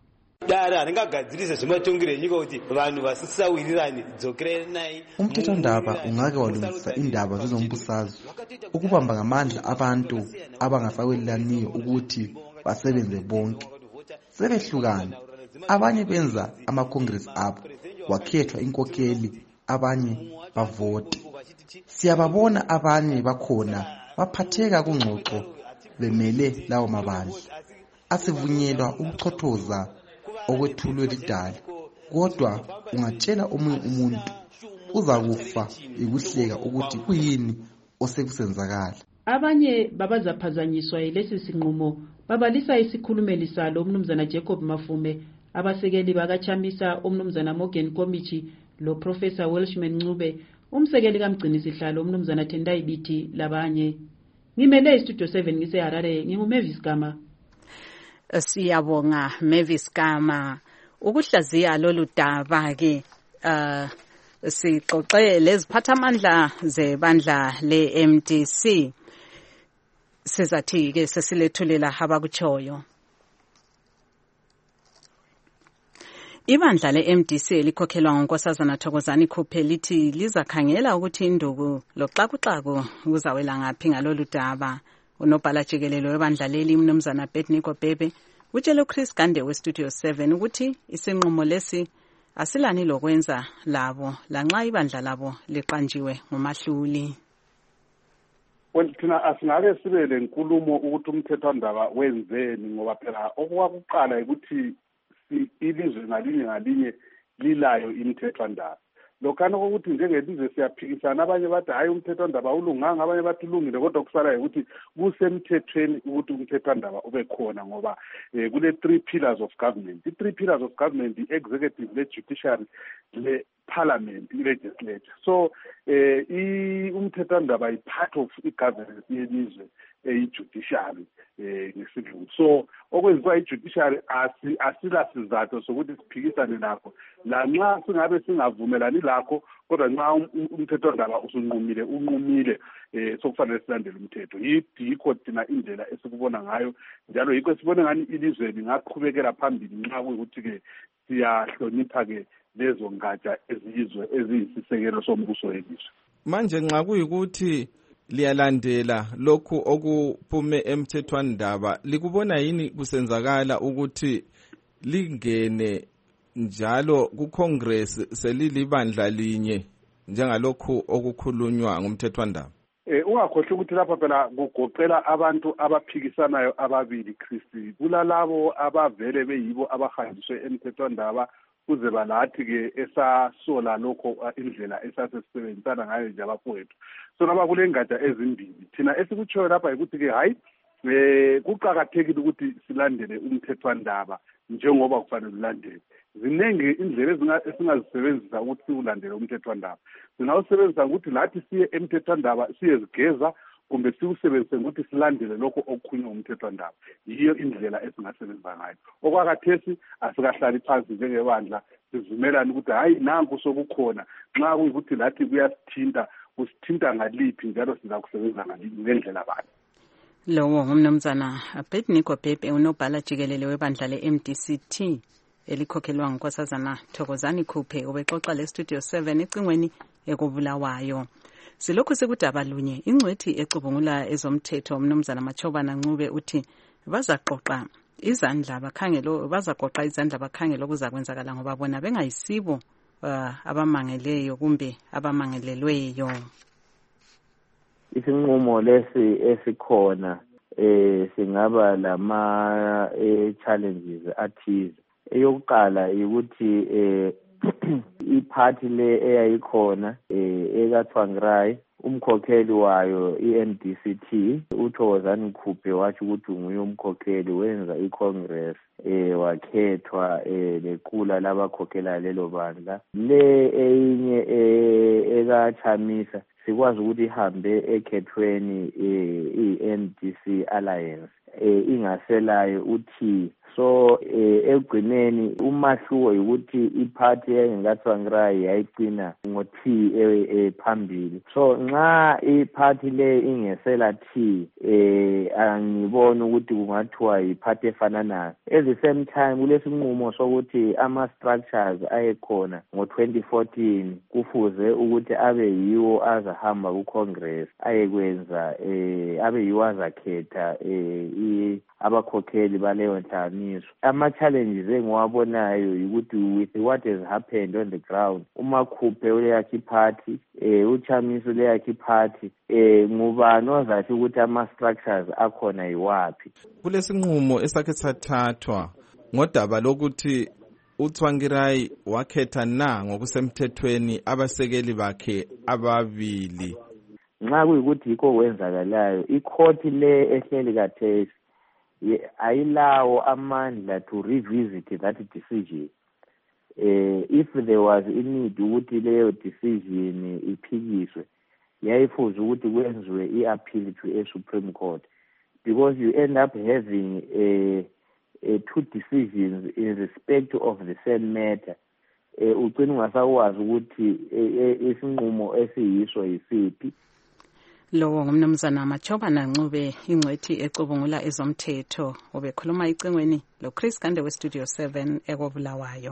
Umthethwandaba ungake walungisa indaba zezombusazwe ukubamba ngamandla abantu abangafakwelaniyo ukuthi basebenze bonke. Sebehlukana, abanye benza amakongresi abo wakhethwa inkokheli, abanye bavoti. Siyababona abanye bakhona baphatheka kungxoxo bemele lawo mabandla. Asivunyelwa ukuchothoza okwethulwe lidala, kodwa ungatshela omunye umuntu uzakufa ikuhleka ukuthi kuyini osekusenzakala. Abanye babazaphazanyiswa yilesi sinqumo babalisa isikhulumeli salo umnumzana Jacob Mafume, abasekeli bakaChamisa umnumzana Morgan Komichi lo Professor Welshman Ncube, umsekeli kamgcinisihlalo umnumzana Tendai Biti labanye. Ngimele istudio 7 ngiseHarare, nginguMavis Gama. Siyabonga Mavis Gama. Ukuhlaziya lolu daba ke sixoxe leziphathamandla zebandla le-MDC. Sizathi ke sesilethulela abakutshoyo. Ibandla le-MDC elikhokhelwa nguNkosazana Thokozani Khuphe lithi lizakhangela ukuthi induku loxakuxaku kuzawela ngaphi ngalolu daba. Unobhala jikelelo webandla leli umnumzana Betniko Bebe utshele uChris Gande weStudio 7 ukuthi isinqumo lesi asilani lokwenza labo lanxa ibandla labo liqanjiwe ngomahluli. Thina asingake sibe lenkulumo ukuthi umthethwandaba wenzeni ngoba phela okwakuqala ukuthi ilizwe ngalinye lilayo imithethwandaba. Lokhana ukuthi njengelizwe siyaphikisana, abanye bathi hayi umthethwandaba ulunganga, abanye bathi ulungile, kodwa kusalayo ukuthi kusemthethweni ukuthi umthethwandaba ube khona ngoba kule 3 pillars of government. The 3 pillars of government, the executive, the judiciary, the parliament, i-legislature. So umthethwandaba i-part of i-governance yelizwe i-judiciary ngesilungu. So okwenziwa i-judiciary asila sizathu sokuthi siphikisane nakho lanxa singabe singavumelani lakho, kodwa nxa umthethwandaba unqumile sokufanele silandele umthetho. Yikho thina indlela esikubona ngayo, njalo yikho sibone ngani ilizwe lingaqhubekela phambili nxa kuyikuthi-ke siyahlonipha-ke lezo ngatsha eziyisisekelo sombuso welizwe. Manje nxa kuyikuthi liyalandela lokhu okuphume emthethwandaba, likubona yini kusenzakala ukuthi lingene njalo kuCongress selilibandla linye njengalokhu okukhulunywa ngumthethwandaba? Ungakhohlwa ukuthi lapha phela kugoqela abantu abaphikisanayo ababili, Christi. Kulalabo abavele beyibo abahanjiswe emthethwandaba kuze balathi-ke esasola lokho indlela esasesebenzisana ngayo nje abafowethu. So laba kule ngatsha ezimbili. Thina esikutshoyo lapha yikuthi-ke hayi, kuqakathekile ukuthi silandele umthethwandaba njengoba kufanele ulandele. Ziningi indlela esingazisebenzisa ukuthi siwulandele umthethwandaba. Singawusebenzisa ukuthi lathi siye emthethwandaba siyezigeza, kumbe siwusebenzise ukuthi silandele lokho okukhulunywa umthethwandaba. Yiyo indlela esingasebenza ngayo. Okwakhathesi asikahlali phansi njengebandla sivumelane ukuthi hayi nanku sokukhona, nxa kuyikuthi lathi kuyasithinta, kusithinta ngaliphi njalo siza kusebenza ngendlela bani. Lowo ngumnumzana Abednego Bhebhe, unobhala jikelele webandla le-MDCT elikhokhelwa ngunkosazana Thokozani Khuphe, obexoxa le-Studio 7 ecingweni ekubulawayo. Silokhu sikudaba lunye, ingcwethi ecubungula ezomthetho umnumzana Machobana Ncube uthi bazaqoqa izandla bakhangela okuzakwenzakala ngoba bona bengayisibo abamangeleyo kumbe abamangelelweyo. Isinqumo lesi esikhona singaba lama challenges athize. Eyokuqala ukuthi iphathi le eyayikhona ekaThwangirai, umkhokheli wayo i-MDCT uThokozani Khuphe wathi ukuthi nguye umkhokheli, wenza iCongress wakhethwa lequla labakhokhela lelo bandla. Le eyinye ekaChamisa sikwazi ukuthi ihambe ekhethweni i-MDC Alliance ingaselayo uthi. So ekugcineni umahluko ukuthi iphathi engakaThwangirai yayigcina ngo-T phambili. So nxa iphathi le ingesela T angiboni ukuthi kungathiwa yiphathi efananayo. At the same time kulesinqumo sokuthi ama-structures ayekhona ngo-2014 kufuze ukuthi abe yiwo azahamba kuCongress ayekwenza abe yiwo azakhetha abakhokheli baleyo nhlanganiso. Ama-challenges engiwabonayo ukuthi with what has happened on the ground, uMakhuphe uleyakhi iphathi, uChamiso uleyakhi iphathi, ngubani ozathi ukuthi ama-structures akhona yiwaphi? Kulesinqumo esakhe sathathwa ngodaba lokuthi uThwangirai wakhetha na ngokusemthethweni abasekeli bakhe ababili. Nxa kuyikuthi yikho kwenzakalayo, ikhoti le ehleli kathesi ayilawo amandla to revisit that decision. If there was a need ukuthi leyo decision iphikiswe, yayifuze ukuthi kwenziwe i-appeal to a Supreme Court, because you end up having two decisions in respect of the same matter. Ugcina ungasakwazi ukuthi isinqumo esiyiso yisiphi. Lowo ngumnumzana Machobana Ncube, ingcwethi ecubungula ezomthetho, obekhuluma icingweni loChris Gande weStudio 7 ekobulawayo.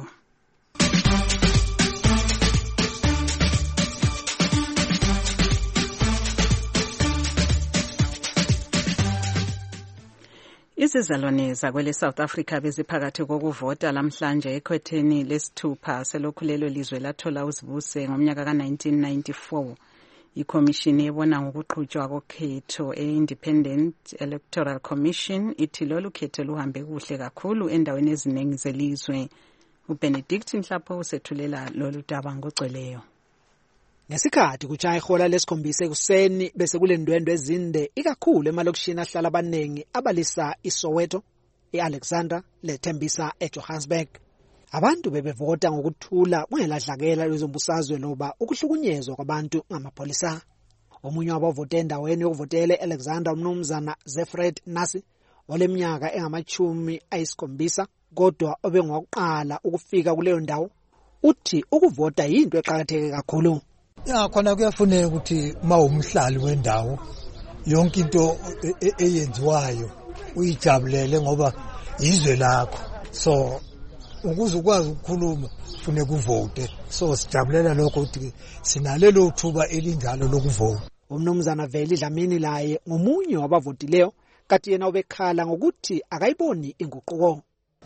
Izizalwane zakwele South Africa beziphakathi kokuvota lamhlanje ekhwetheni lesithupha selokhu lelo lizwe lathola uzibuse ngomnyaka ka-1994. Ikhomishini ebona ngokuqhutshwa kokhetho e-Independent Electoral Commission ithi lolu khetho luhambe kuhle kakhulu endaweni eziningi zelizwe. uBenedict Nhlapho usethulela lolu daba ngogcweleyo. Ngesikhathi kutshaya ihola lesikhombisa ekuseni bese kule ndwendwe ezinde ikakhulu emalokishini ahlala abanengi abalisa iSoweto, eAlexandra leThembisa eJohannesburg. Abantu bebevota ngokuthula kungelahlakela lezombusazwe loba ukuhlukunyezwa kwabantu ngamapholisa. Omunye wabavote endaweni yokuvotela Alexander Mnumzana Zefred Nasi oleminyaka engama-70 kodwa obengokuqala ukufika kuleyo ndawo uthi ukuvota yinto eqhakatheke kakhulu. Khona kuyafuneka ukuthi mawumhlali wendawo yonke into eyenziwayo uyijabulele ngoba izwe lakho. So ukuze ukwazi ukukhuluma kufuneka uvote. So sijabulela lokho ukuthi sinalelo thuba elinjalo lokuvota. Umnumzana Veli Dlamini laye ngomunye wabavotileyo kathi yena ubekhala ngokuthi akayiboni inguquko.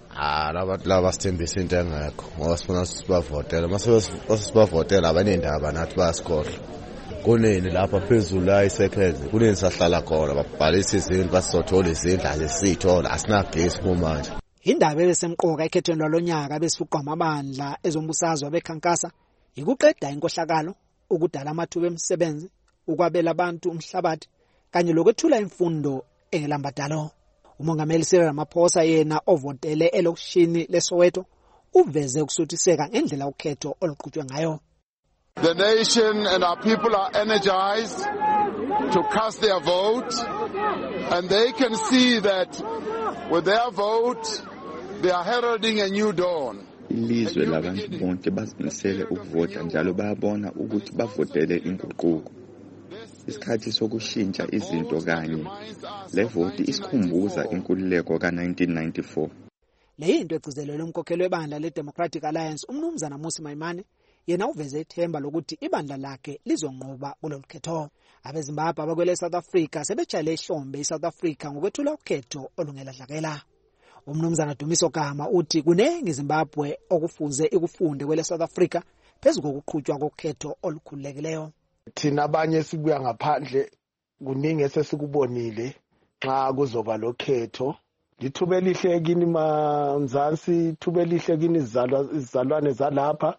Laba sithembisa into engekho ngoba sifuna sibavotela mase sibavotela abanendaba nathi bayasikhohlwa. Kunini lapha phezulu la iseconds kunini sahlala khona babhalisa izindlu basizothola izindlu azisithola asinagesi kumanje. Indaba ebesemqoka ekhethweni lwalonyaka besifuqa amabandla ezombusazwe bekhankasa ikuqeda inkohlakalo ukudala amathuba emisebenzi ukwabela abantu umhlabathi kanye lokwethula imfundo engelambadalo. Umongameli Cyril Ramaphosa yena ovotele elokishini leSoweto uveze ukusuthiseka ngendlela ukhetho oluqhutshwe ngayo. The nation and our people are energized to cast their vote, and they can see that with their vote they are heralding a new dawn. Ilizwe labantu bonke bazimisele ukuvota njalo bayabona ukuthi bavotele inguquko. Isikhathi sokushintsha izinto kanye le voti isikhumbuza inkululeko ka1994. Leyinto egcizelelwe umkhokheli webandla leDemocratic Alliance umnumzana Mmusi Maimane yena uveze ithemba lokuthi ibandla lakhe lizonqoba kulolu khetho. Abezimbabwe abakwele South Africa sebejale ihlombe iSouth Africa ngokwethula ukhetho olungelahlakela. Umnumzana Dumiso Gama uthi kunengi Zimbabwe okufuze ikufunde kwele South Africa phezulu kokuqhutshwa kokhetho olukhululekileyo. Thina abanye sibuya ngaphandle kuningi esesikubonile xa kuzoba lokhetho. Lithuba elihle kini Mzansi, ithuba elihle kini izizalwane zalapha.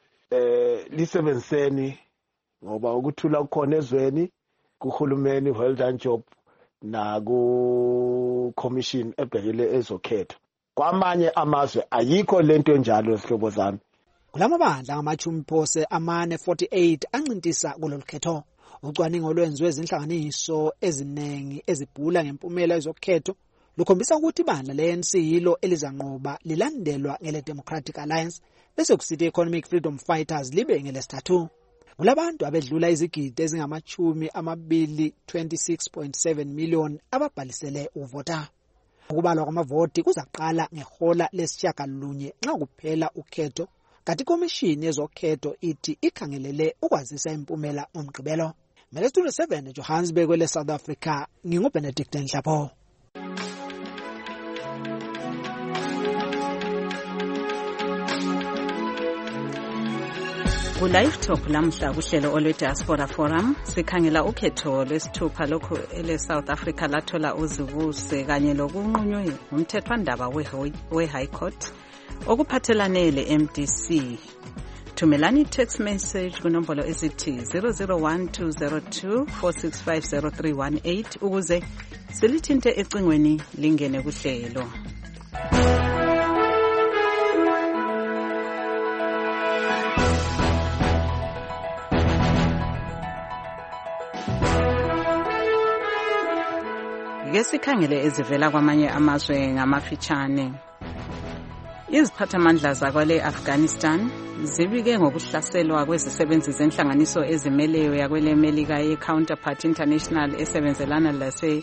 Lisebenziseni ngoba ukuthula kukhona ezweni kuhulumeni well done job na ku commission ebhekele ezokhetho. Kwamanye amazwe ayikho lento enjalo sihlobo zami. Kulamabandla ngamathumi phose amane 48 ancintisa kulolu khetho. Ucwaningo olwenziwe izinhlanganiso eziningi ezibhula ngempumela yezokhetho lukhombisa ukuthi ibandla le-ANC yilo elizanqoba lilandelwa ngele Democratic Alliance bese kusithi Economic Freedom Fighters libe ngelesithathu. Kulabantu abedlula izigidi ezingamachumi amabili 26.7 million ababhalisele ukuvota. Ukubalwa kwamavoti kuzaqala ngehola lesishiyagalolunye nxa kuphela ukhetho. Kanti ikomishini yezokhetho ithi ikhangelele ukwazisa impumela ngomgqibelo. Mele Studio 7 Johannesburg kwele South Africa nginguBenedict Nhlapo. Ku-Live Talk lamhla kuhlelo olwe-Diaspora Forum sikhangela ukhetho lwesithupha lokhu ele-South Africa lathola uzibuse kanye lokunqunywe umthethwandaba we-High Court okuphathelane le-MDC. Thumelani text message kunombolo ezithi 001202465038 ukuze silithinte ecingweni lingene kuhlelo. Ngesikhangele ezivela kwamanye amazwe ngamafitshane. Iziphathamandla zakwale Afghanistan zibike ngokuhlaselwa kwezisebenzi zenhlanganiso ezimeleyo yakwele Melika ye-Counterpart International esebenzelana lase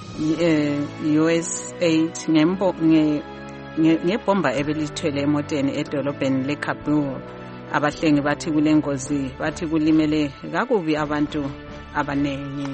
USAID ngebomba ebelithwele emoteni edolobheni leKabul. Abahlengi bathi kule ngozi bathi kulimele kakubi abantu abanengi.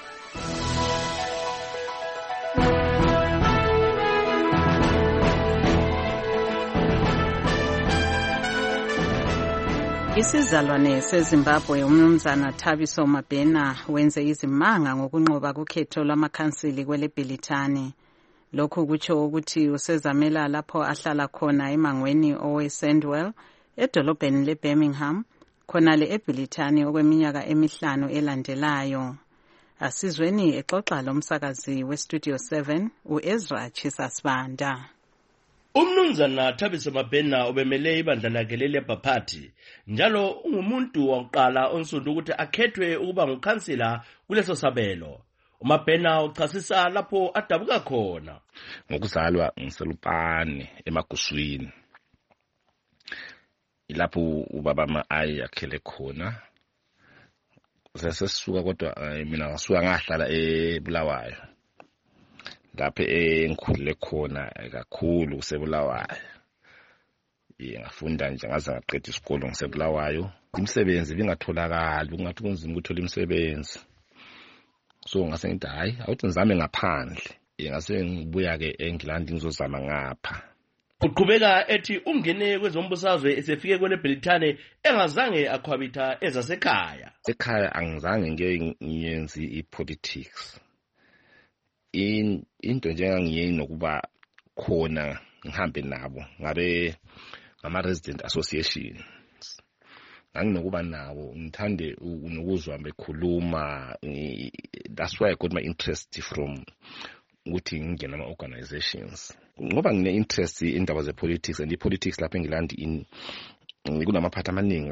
Isizalwane seZimbabwe umnumzana Thabiso Mabhena wenze izimanga ngokunqoba kukhetho lwamakhansili kwele Bhilitane. Lokhu kutsho ukuthi usezamela lapho ahlala khona emangweni oweSandwell edolobheni leBirmingham khonale eBhilitane okweminyaka emihlanu elandelayo. Asizweni exoxa lomsakazi weStudio 7 uEzra Chisasibanda. Umnumzana Thabiso Mabhena obemele ibandla lakhe leLabour Party njalo ungumuntu wokuqala onsundu ukuthi akhethwe ukuba ngukhansila kuleso sabelo. uMabhena uchasisa lapho adabuka khona. Ngokuzalwa ngiselupane emaguswini. Ilapho ubaba ayi yakhele khona. Sesisuka kodwa mina ngasuka ngahlala eBulawayo. Lapho engikhulele khona kakhulu kuseBulawayo. Ngafunda nje ngaze ngaqeda isikole ngiseBulawayo. Umsebenzi bingatholakala, kungathi kunzima ukuthola umsebenzi. So ngase ngithi hayi awuthi ngizame ngaphandle. Ngase ngibuya ke eNgilandi ngizozama ngapha. Uqhubeka ethi ungene kwezombusazwe esefike kwele Britane engazange akhwabitha ezasekhaya. Ekhaya angizange ngeke ngiyenze ipolitics. Into njengangiye nokuba khona ngihambe nabo ngabe ngama resident association. Nginokuba nabo ngithande ukuzwa bekhuluma. That's why I got my interest from ukuthi ngingena ama organizations. Ngoba ngine interest indaba ze politics and politics lapha eNgilandi kunamaphathi amaningi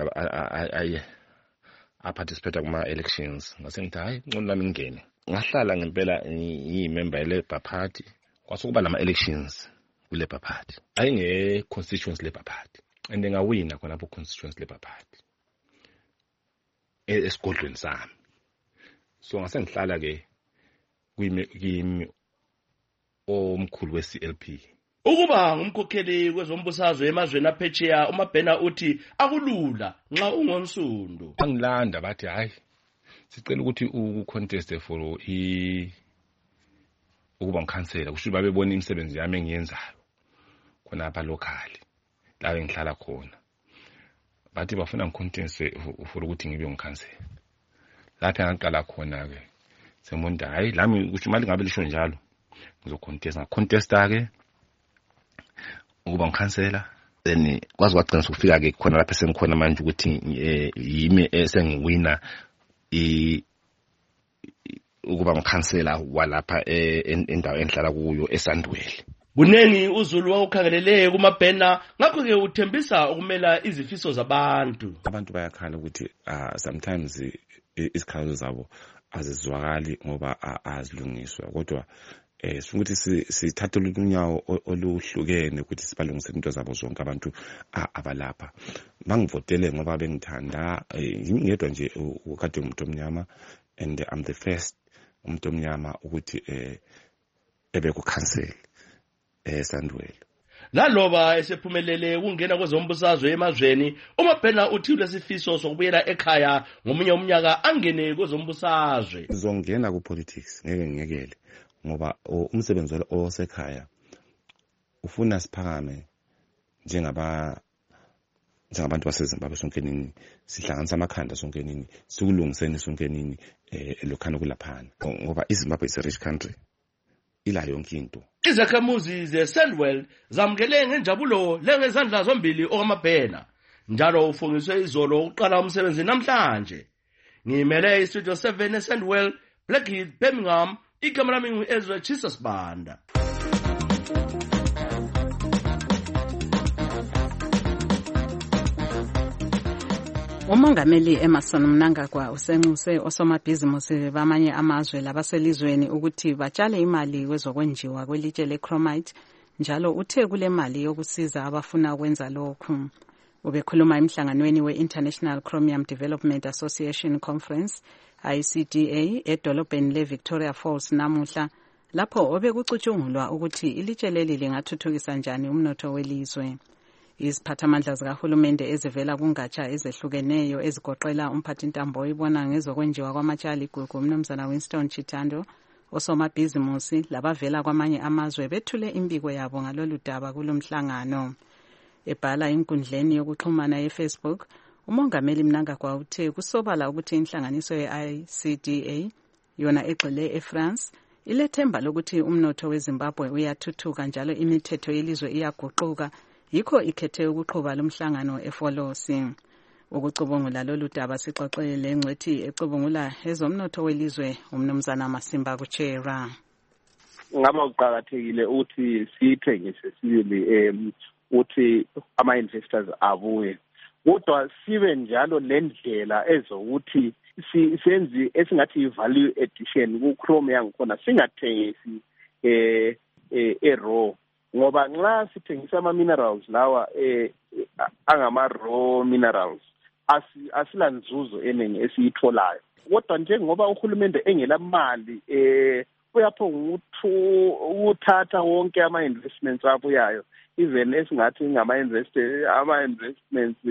a participate kuma elections. Ngase ngithi hayi ngcono nami ngene. Ngahlala ngempela ngiyimember yeLabour Party. Kwasukuba nama elections kuLabour Party. Ayinge constituency Labour Party. And ngawina khona lapho constituency Labour Party. Esigodlweni sami. So ngase ngihlala ke kimi omkhulu weCLP. Ukuba ngumkhokheli kwezombusazwe emazweni aphetsheya uMabhena uthi akulula nxa ungonsundu. Angilanda bathi hayi sicela ukuthi ucontest for ukuba ngikhansela kusho babebona imisebenzi yami engiyenzayo khona apha locally la engihlala khona. Bathi bafuna ngicontest for ukuthi ngibe ngikhansela. Lapha ngaqala khona ke semonda hayi lami kusho imali ngabe lisho njalo ngizocontesta ke ukuba ngikhansela. Then kwazi kwagcina ukufika ke khona lapha sengikhona manje ukuthi yimi esengiwina ukuba ngikhansela walapha endawo enhlala kuyo eSandwele. Kunengi uZulu wakukhangelele kuMabhena ngakho ke uthembisa ukumela izifiso zabantu. Abantu bayakhala ukuthi sometimes isikhalo zabo azizwakali ngoba azilungiswa kodwa ukuthi sithathe unyawo oluhlukene ukuthi sibalungise into zabo zonke abantu abalapha. Bangivotele ngoba bengithanda ngingedwa nje ukade umuntu omnyama and I'm the first umuntu omnyama ukuthi ebe ku council eSandwele. Laloba esephumelele ukungena kwezombusazwe emazweni uMabhena uthi lesifiso sokubuyela ekhaya ngomunye umnyaka angene kwezombusazwe. Ngizongena ku politics ngeke ngiyekele ngoba umsebenzi osekhaya ufuna siphakame njengabantu baseZimbabwe sonke nini sihlanganisa amakhanda sonke nini sikulungiseni sonke nini lokhana kulaphana ngoba iZimbabwe is a rich country ila yonke into. Izakhamuzi zeSandwele zamkele ngenjabulo lengezandla zombili oMabhena njalo ufungiswe izolo uqala umsebenzi namhlanje. Ngimele iStudio 7 eSandwele, Blackheath, Birmingham. Igama lami ngu-Ezra Chisasbanda. Umongameli Emmerson Mnangagwa usenxuse osomabhizimusi bamanye amazwe labaselizweni ukuthi batshale imali kwezokwenjiwa kwelitshe leChromite njalo uthe kule mali yokusiza abafuna ukwenza lokhu. Ubekhuluma emhlanganweni we-International Chromium Development Association Conference ICDA edolobheni leVictoria Falls namuhla lapho obekucutshungulwa ukuthi ilitshe leli lingathuthukisa njani umnotho welizwe. Iziphathamandla zikahulumende ezivela kungatsha ezehlukeneyo ezigoqela umphathintambo oyibona ngezokwenjiwa kwamatshali igugu uMnumzana Winston Chitando osomabhizimusi labavela kwamanye amazwe bethule imbiko yabo ngalolu daba kulomhlangano. Ebhala inkundleni yokuxhumana yeFacebook umongameli Mnangagwa uthe kusobala ukuthi inhlanganiso ye-ICDA yona egxile eFrance ilethemba lokuthi umnotho weZimbabwe uyathuthuka njalo imithetho yelizwe iyaguquka yikho ikhethe ukuqhuba lomhlangano eFolosi. Ukucubungula lolu daba sixoxele lengcwethi ecubungula ezomnotho welizwe uMnumzana Masimba Kuchera. ngaba uqhakathekile uthi sithengise sibili uthi ama-investors abuye, kodwa sibe njalo lendlela ezokuthi senzi esingathi i-value addition ku-Chrome yangikhona, singathengisi raw, ngoba nxa sithengisa ama-minerals lawa angama-raw minerals asila nzuzo eningi esiyitholayo. Kodwa njengoba uhulumende engela mali uyaphonga ukuthatha wonke ama-investments abuyayo, even esingathi ama-investments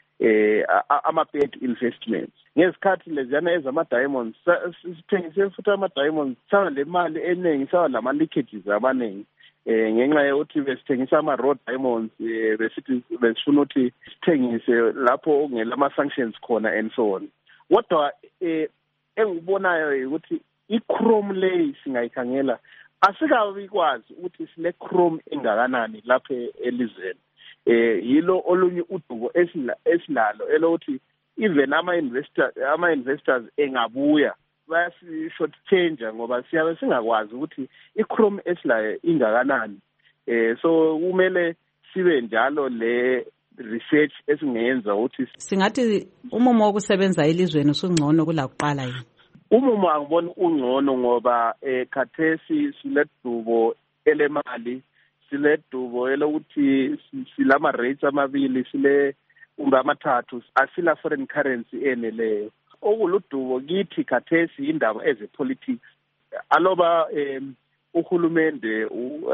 ama-bad investments. Ngezikhathi leziyana ezama-diamonds sithengise futhi ama-diamonds sawa le mali eningi, sawa lama-leakages amaningi ngenxa yokuthi besithengisa ama-raw diamonds besifuna ukuthi sithengise lapho okungela ama-sanctions khona and so on. Kodwa engikubonayo ukuthi i-chrome leyi singayikhangela asikabi kwazi ukuthi sile chrome engakanani lapha elizweni. Yilo olunye udubo esilalo elokuthi even ama-investors engabuya bayasi-short change ngoba siyabe singakwazi ukuthi i-chrome esilayo ingakanani. So kumele sibe njalo le research esingenza ukuthi singathi umumo wokusebenza elizweni usungcono kulakuqala yini. Umumo angiboni ungcono ngoba khathesi siledubo elemali, siledubo elokuthi silama rates amabili, sile amathathu, asila foreign currency eneleyo. Okuludubo kithi khathesi indaba ezepolitics. Aloba uhulumende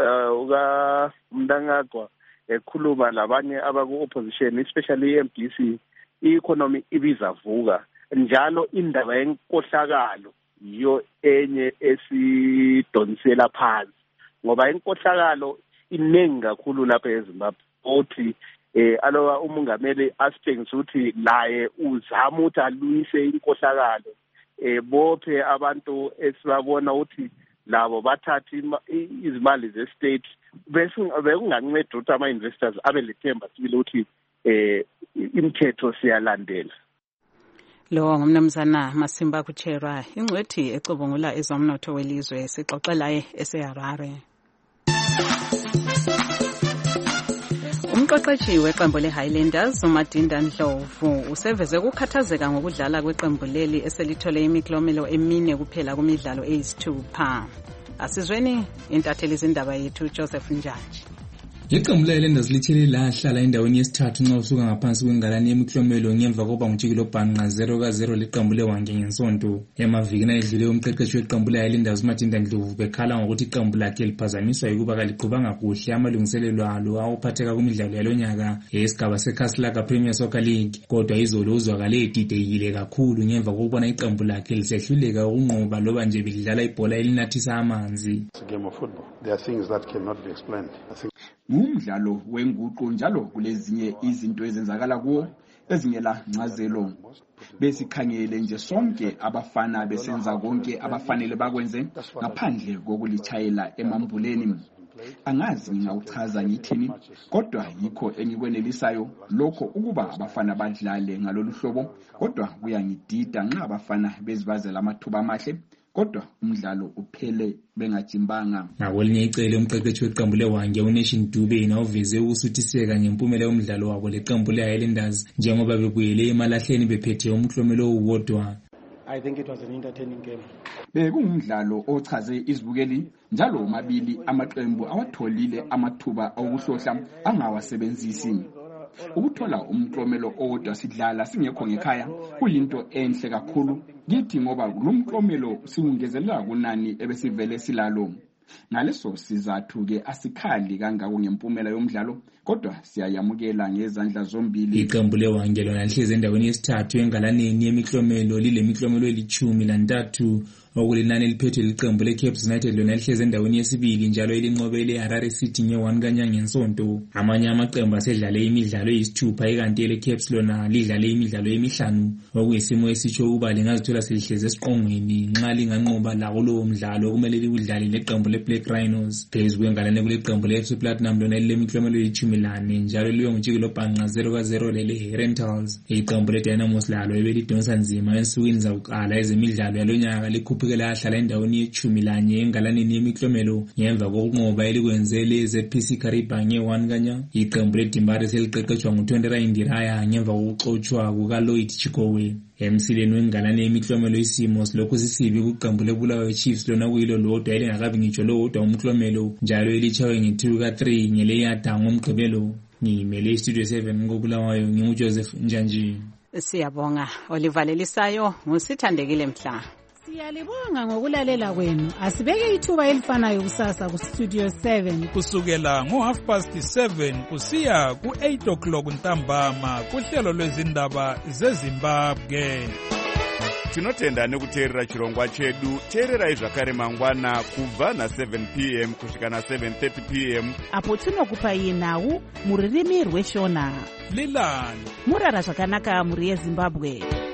uka Mnangagwa ekhuluma labanye abaku-opposition, especially i-MDC, i-economy ibizavuka. Njalo indaba yenkohlakalo yiyo enye esidonsela phansi, ngoba inkohlakalo iningi kakhulu lapha eZimbabwe. Othi aloba umongameli asitshengise ukuthi laye uzama ukuthi alungise inkohlakalo, bophe abantu esibabona ukuthi labo bathatha izimali ze-state, bekunganceda ukuthi ama-investors abe lethemba sibili ukuthi imithetho siyalandela. Lo ngumnumzana Masimba Kucherwa, ingcwethi ecubungula ezomnotho welizwe, sixoxelaye eseHarare. Umqeqeshi weqembu le-Highlanders uMadinda Ndlovu useveze ukukhathazeka ngokudlala kweqembu leli eselithole imiklomelo emine kuphela kumidlalo eyisithupha. Asizweni intatheli izindaba yethu Joseph Njaji. Iqembu le-Highlanders lithele lahlala endaweni yesithathu nxa usuka ngaphansi kwengalane yemiklomelo ngemva kokuba ngutshikilo bhanqa 0-0 leqembu leWange ngensonto. Emavikini ayedluleyo umqeqeshi weqembu le-Highlanders uMadinda Ndlovu bekhala ngokuthi iqembu lakhe liphazamiswa yikuba kaliqhubanga kuhle amalungiselelo alo awuphatheka kumidlalo yalonyaka yesigaba seKhasilaka Premier Soccer League. Kodwa izolo uzwakale edidekile kakhulu ngemva kokubona iqembu lakhe lisehluleka ukunqoba loba nje belidlala ibhola elinathisa amanzi. Ngumdlalo wenguqu njalo kulezinye izinto ezenzakala kuwo ezingela ncazelo. Besikhangele nje sonke abafana besenza konke abafanele bakwenze ngaphandle kokulitshayela emambuleni. Angazi ngingawuchaza ngithini, kodwa yikho engikwenelisayo lokho ukuba abafana badlale ngalolu hlobo, kodwa kuyangidida nxa abafana bezibazela amathuba amahle kodwa umdlalo uphele bengajimbanga. Ngakwelinye icele umqeqeshi weqembu leWange uNation Dube uveze ukusuthiseka ngempumela yomdlalo wabo leqembu le-Highlanders njengoba bebuyele emalahleni bephethe umklomelo owodwa. I think it was an entertaining game. Bekungumdlalo ochaze izibukeli njalo omabili amaqembu awatholile amathuba okuhlohla angawasebenzisi. Ukuthola umklomelo owodwa sidlala singekho ngekhaya kuyinto enhle kakhulu kithi ngoba lo mklomelo siwungezelela kunani ebesivele silalo. Ngaleso sizathu ke asikhali kangako ngempumela yomdlalo kodwa siyayamukela ngezandla zombili. Iqembu leWange lona lihleze endaweni yesithathu engalaneni yemiklomelo lilemiklomelo eli-13 okulinani eliphethwe liqembu leCapes United lona lihleze endaweni yesibili njalo elinqobe leHarare City nge-1 kanyanga ngensonto. Amanye amaqembu asedlale imidlalo eyisithupha ikanti eleCapes lona lidlale imidlalo emihlanu okuyisimo esitsho ukuba lingazithola selihleze esiqongweni nxa linganqoba lawo lowo mdlalo kumele liwudlale leqembu leBlack Rhinos. Phezu kwengalane kuleqembu leFC Platinum lona lilemiklomelo eli-10 njalo liwe ngutshikilo bhanqa 0-0 lele-Rentals. Iqembu leDynamos lalo ebelidonsa nzima ensukwini zakuqala ezemidlalo yalonyaka likhuphe Afrika lahlala endaweni ye-11 engalaneni yemiklomelo ngemva kokunqoba elikwenzele ZPC Kariba nge-1 kanya. Iqembu leDimbare seliqeqeshwa nguTondera Indiraya ngemva kokuxotshwa kukaLloyd Chikowe. Emsileni wengalane yemiklomelo isimo silokhu sisibi kuqembu leBulawayo Chiefs lona kuyilo lodwa elingakabi ngitsho lodwa umklomelo njalo elichawe nge-2 ka-3 ngeleyada ngomgqibelo. Ngimele iStudio 7 ngoBulawayo nginguJoseph Njanji. Siyabonga olivalelisayo ngusithandekile Mhla. Siyalibonga ngokulalela kwenu. Asibeke ithuba elifanayo kusasa ku Studio 7 kusukela ngo7:30 kusiya ku8 o'clock ntambama kuhlelo lwezindaba zeZimbabwe. Tinotenda nekuteerera chirongwa chedu. Teererai zvakare mangwana kubva na7 p.m. kusvika na7:30 p.m. apo tinokupai nhau muririmi rweshona. Lilani murara zvakanaka muri yeZimbabwe.